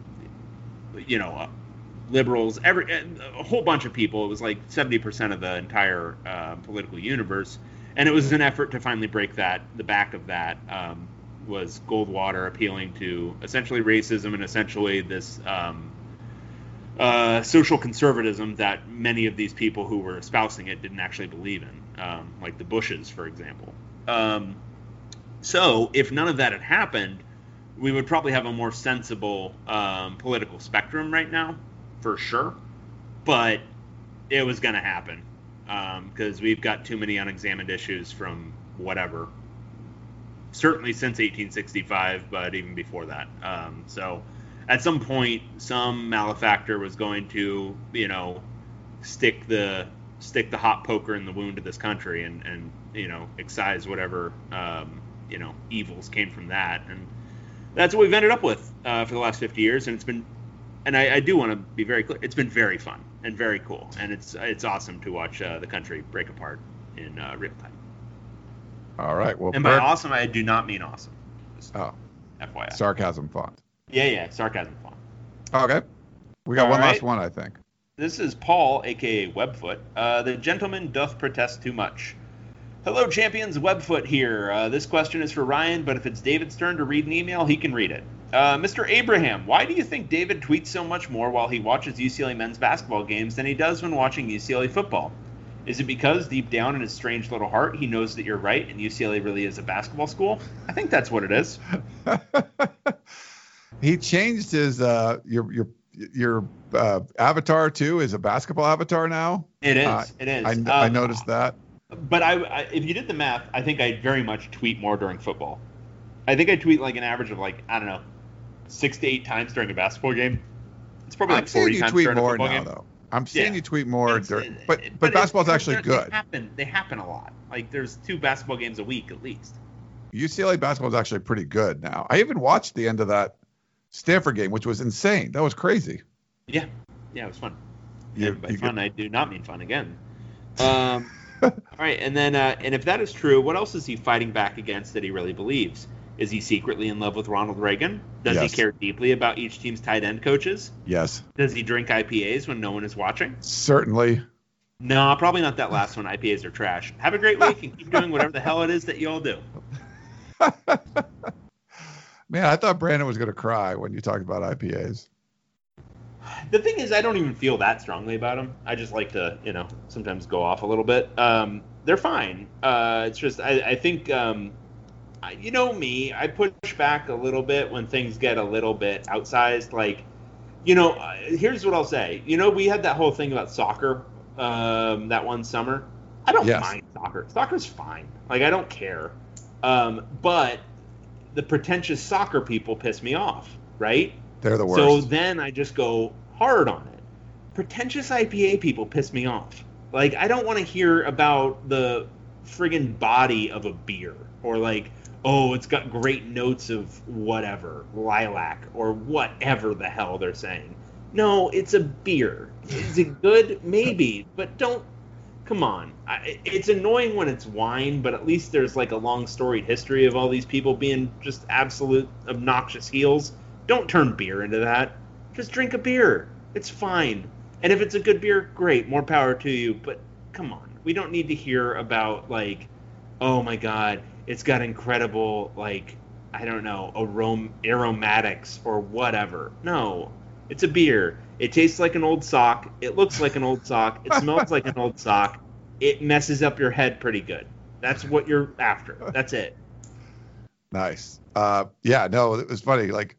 Speaker 1: you know, uh, liberals, every a whole bunch of people. It was like seventy percent of the entire uh, political universe, and it was an effort to finally break that. The back of that um, was Goldwater appealing to essentially racism and essentially this um, uh, social conservatism that many of these people who were espousing it didn't actually believe in, um, like the Bushes, for example. Um, so if none of that had happened, we would probably have a more sensible um, political spectrum right now, for sure. But it was going to happen because um, we've got too many unexamined issues from whatever, certainly since eighteen sixty-five, but even before that. Um, so at some point, some malefactor was going to, you know, stick the stick the hot poker in the wound of this country and, and you know, excise whatever, um, you know, evils came from that. And that's what we've ended up with uh, for the last fifty years. And it's been and I, I do want to be very clear. It's been very fun and very cool, and it's it's awesome to watch uh, the country break apart in uh, real time.
Speaker 3: All right. Well,
Speaker 1: and by
Speaker 3: Bert,
Speaker 1: awesome, I do not mean awesome. Just
Speaker 3: oh,
Speaker 1: F Y I.
Speaker 3: sarcasm font.
Speaker 1: Yeah, yeah, sarcasm font.
Speaker 3: Okay. We got
Speaker 1: All
Speaker 3: one
Speaker 1: right.
Speaker 3: last one, I think.
Speaker 1: This is Paul, aka Webfoot. Uh, the gentleman doth protest too much. Hello, champions. Webfoot here. Uh, this question is for Ryan, but if it's David's turn to read an email, he can read it. Uh, Mister Abraham, why do you think David tweets so much more while he watches U C L A men's basketball games than he does when watching U C L A football? Is it because deep down in his strange little heart, he knows that you're right and U C L A really is a basketball school? I think that's what it is.
Speaker 3: He changed his uh, your your your uh, avatar too. Is a basketball avatar now.
Speaker 1: It is.
Speaker 3: Uh,
Speaker 1: it is.
Speaker 3: I,
Speaker 1: Um,
Speaker 3: I noticed that.
Speaker 1: But I, I, if you did the math, I think I very much tweet more during football. I think I tweet like an average of like, I don't know, six to eight times during a basketball game. It's probably
Speaker 3: I'm
Speaker 1: like
Speaker 3: seeing
Speaker 1: forty
Speaker 3: you
Speaker 1: times
Speaker 3: tweet
Speaker 1: during a
Speaker 3: more
Speaker 1: football
Speaker 3: now,
Speaker 1: game.
Speaker 3: though. I'm seeing
Speaker 1: Yeah.
Speaker 3: you tweet more,
Speaker 1: It's,
Speaker 3: during,
Speaker 1: uh,
Speaker 3: but
Speaker 1: but
Speaker 3: but
Speaker 1: it's
Speaker 3: basketball's
Speaker 1: because
Speaker 3: actually
Speaker 1: they're-
Speaker 3: good.
Speaker 1: They happen. They happen a lot. Like there's two basketball games a week at least.
Speaker 3: U C L A basketball is actually pretty good now. I even watched the end of that Stanford game, which was insane. That was crazy.
Speaker 1: Yeah, yeah, it was fun.
Speaker 3: You-
Speaker 1: and by
Speaker 3: you
Speaker 1: fun,
Speaker 3: get-
Speaker 1: I do not mean fun again. Um, all right, and then uh, and if that is true, what else is he fighting back against that he really believes? Is he secretly in love with Ronald Reagan? Does
Speaker 3: Yes.
Speaker 1: he care deeply about each team's tight end coaches?
Speaker 3: Yes,
Speaker 1: Does he drink I P As when no one is watching?
Speaker 3: certainly.
Speaker 1: No, probably not that last one. I P As are trash. Have a great week and keep doing whatever the hell it is that you all do.
Speaker 3: Man, I thought Brandon was going to cry when you talked about I P As.
Speaker 1: The thing is, I don't even feel that strongly about them. I just like to, you know, sometimes go off a little bit. Um, they're fine. Uh, it's just, I, I think, um, I- you know me, I push back a little bit when things get a little bit outsized. Like, you know, uh, here's what I'll say. You know, we had that whole thing about soccer um, that one summer. I don't
Speaker 3: Yes.
Speaker 1: mind soccer. Soccer's fine. Like, I don't care. Um, but the pretentious soccer people piss me off, right?
Speaker 3: They're the worst.
Speaker 1: So then I just go hard on it. Pretentious I P A people piss me off. Like, I don't want to hear about the friggin' body of a beer or like, oh, it's got great notes of whatever, lilac or whatever the hell they're saying. No, it's a beer. Is it good? Maybe, but don't. Come on. I, it's annoying when it's wine, but at least there's like a long storied history of all these people being just absolute obnoxious heels. Don't turn beer into that. Just drink a beer. It's fine. And if it's a good beer, great. More power to you. But come on. We don't need to hear about, like, oh, my God, it's got incredible, like, I don't know, arom- aromatics or whatever. No. It's a beer. It tastes like an old sock. It looks like an old sock. It smells like an old sock. It messes up your head pretty good. That's what you're after. That's it.
Speaker 3: Nice. Uh, yeah, no, it was funny. Like,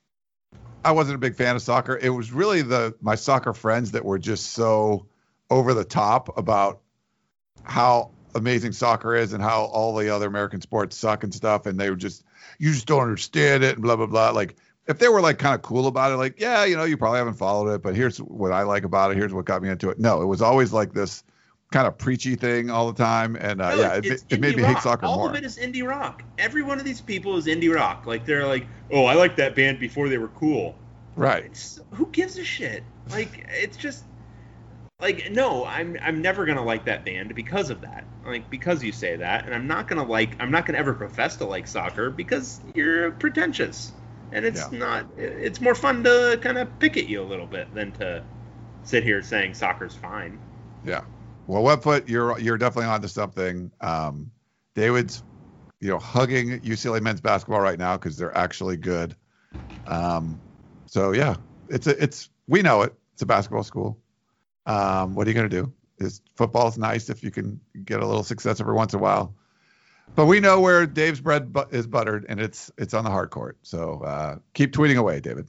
Speaker 3: I wasn't a big fan of soccer. It was really the my soccer friends that were just so over the top about how amazing soccer is and how all the other American sports suck and stuff. And they were just, you just don't understand it and blah, blah, blah. Like, if they were like kind of cool about it, like, yeah, you know, you probably haven't followed it, but here's what I like about it. Here's what got me into it. No, it was always like this kind of preachy thing all the time. And uh,
Speaker 1: No,
Speaker 3: yeah,
Speaker 1: it's-
Speaker 3: it,
Speaker 1: it's
Speaker 3: it made
Speaker 1: indie
Speaker 3: me
Speaker 1: rock.
Speaker 3: hate soccer
Speaker 1: All
Speaker 3: more.
Speaker 1: of it is indie rock. Every one of these people is indie rock. Like, they're like, oh, I like that band before they were cool.
Speaker 3: Right.
Speaker 1: It's, who gives a shit? Like, it's just, like, no, I'm I'm never gonna like that band because of that. Like, because you say that, and I'm not gonna like, I'm not gonna ever profess to like soccer because you're pretentious, and it's
Speaker 3: Yeah.
Speaker 1: not. It's more fun to kind of pick at you a little bit than to sit here saying soccer's fine.
Speaker 3: Yeah. Well, Webfoot, you're you're definitely onto something. Um, David's, you know, hugging U C L A men's basketball right now because they're actually good. Um, so yeah, it's a it's we know it. It's a basketball school. Um, what are you gonna do? Is football's nice if you can get a little success every once in a while. But we know where Dave's bread bu- is buttered, and it's it's on the hard court. So uh, keep tweeting away, David.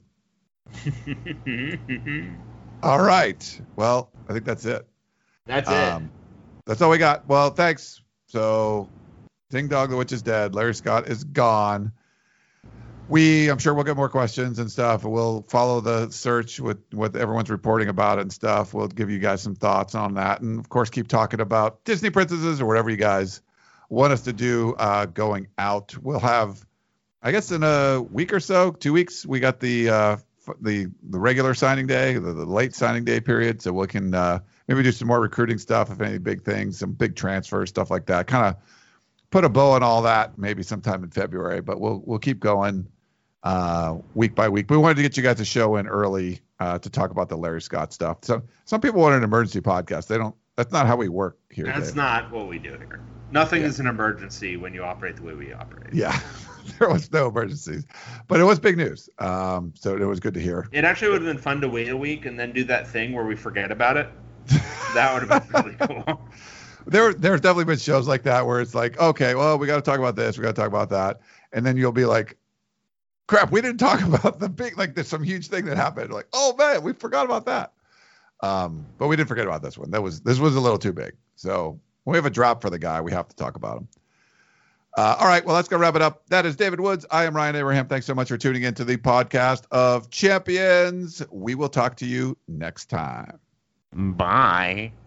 Speaker 3: All right. Well, I think that's it.
Speaker 1: That's it.
Speaker 3: Um, that's all we got. Well, thanks. So, Ding Dog, the Witch is dead. Larry Scott is gone. We, I'm sure we'll get more questions and stuff. We'll follow the search with what everyone's reporting about it and stuff. We'll give you guys some thoughts on that. And, of course, keep talking about Disney princesses or whatever you guys want us to do uh, going out. We'll have, I guess, in a week or so, two weeks, we got the uh, the the regular signing day, the, the late signing day period, so we can uh, maybe do some more recruiting stuff, if any big things, some big transfers, stuff like that. Kind of put a bow on all that, maybe sometime in February. But we'll we'll keep going uh, week by week. We wanted to get you guys a show in early uh, to talk about the Larry Scott stuff. So some people want an emergency podcast. They don't. That's not how we work here.
Speaker 1: That's
Speaker 3: Dave.
Speaker 1: not what we do here. Nothing
Speaker 3: Yeah.
Speaker 1: is an emergency when you operate the way we operate.
Speaker 3: Yeah, there was no emergencies, but it was big news. Um, so it was good to hear.
Speaker 1: It actually would have been fun to wait a week and then do that thing where we forget about it. That would have been really cool.
Speaker 3: There, there's definitely been shows like that where it's like, okay, well, we got to talk about this, we got to talk about that, and then you'll be like, crap, we didn't talk about the big, like, there's some huge thing that happened. Like, oh man, we forgot about that. Um, but we didn't forget about this one. That was this was a little too big. So when we have a drop for the guy, we have to talk about him. Uh, all right, well, let's go wrap it up. That is David Woods. I am Ryan Abraham. Thanks so much for tuning in to the podcast of Champions. We will talk to you next time.
Speaker 1: Bye.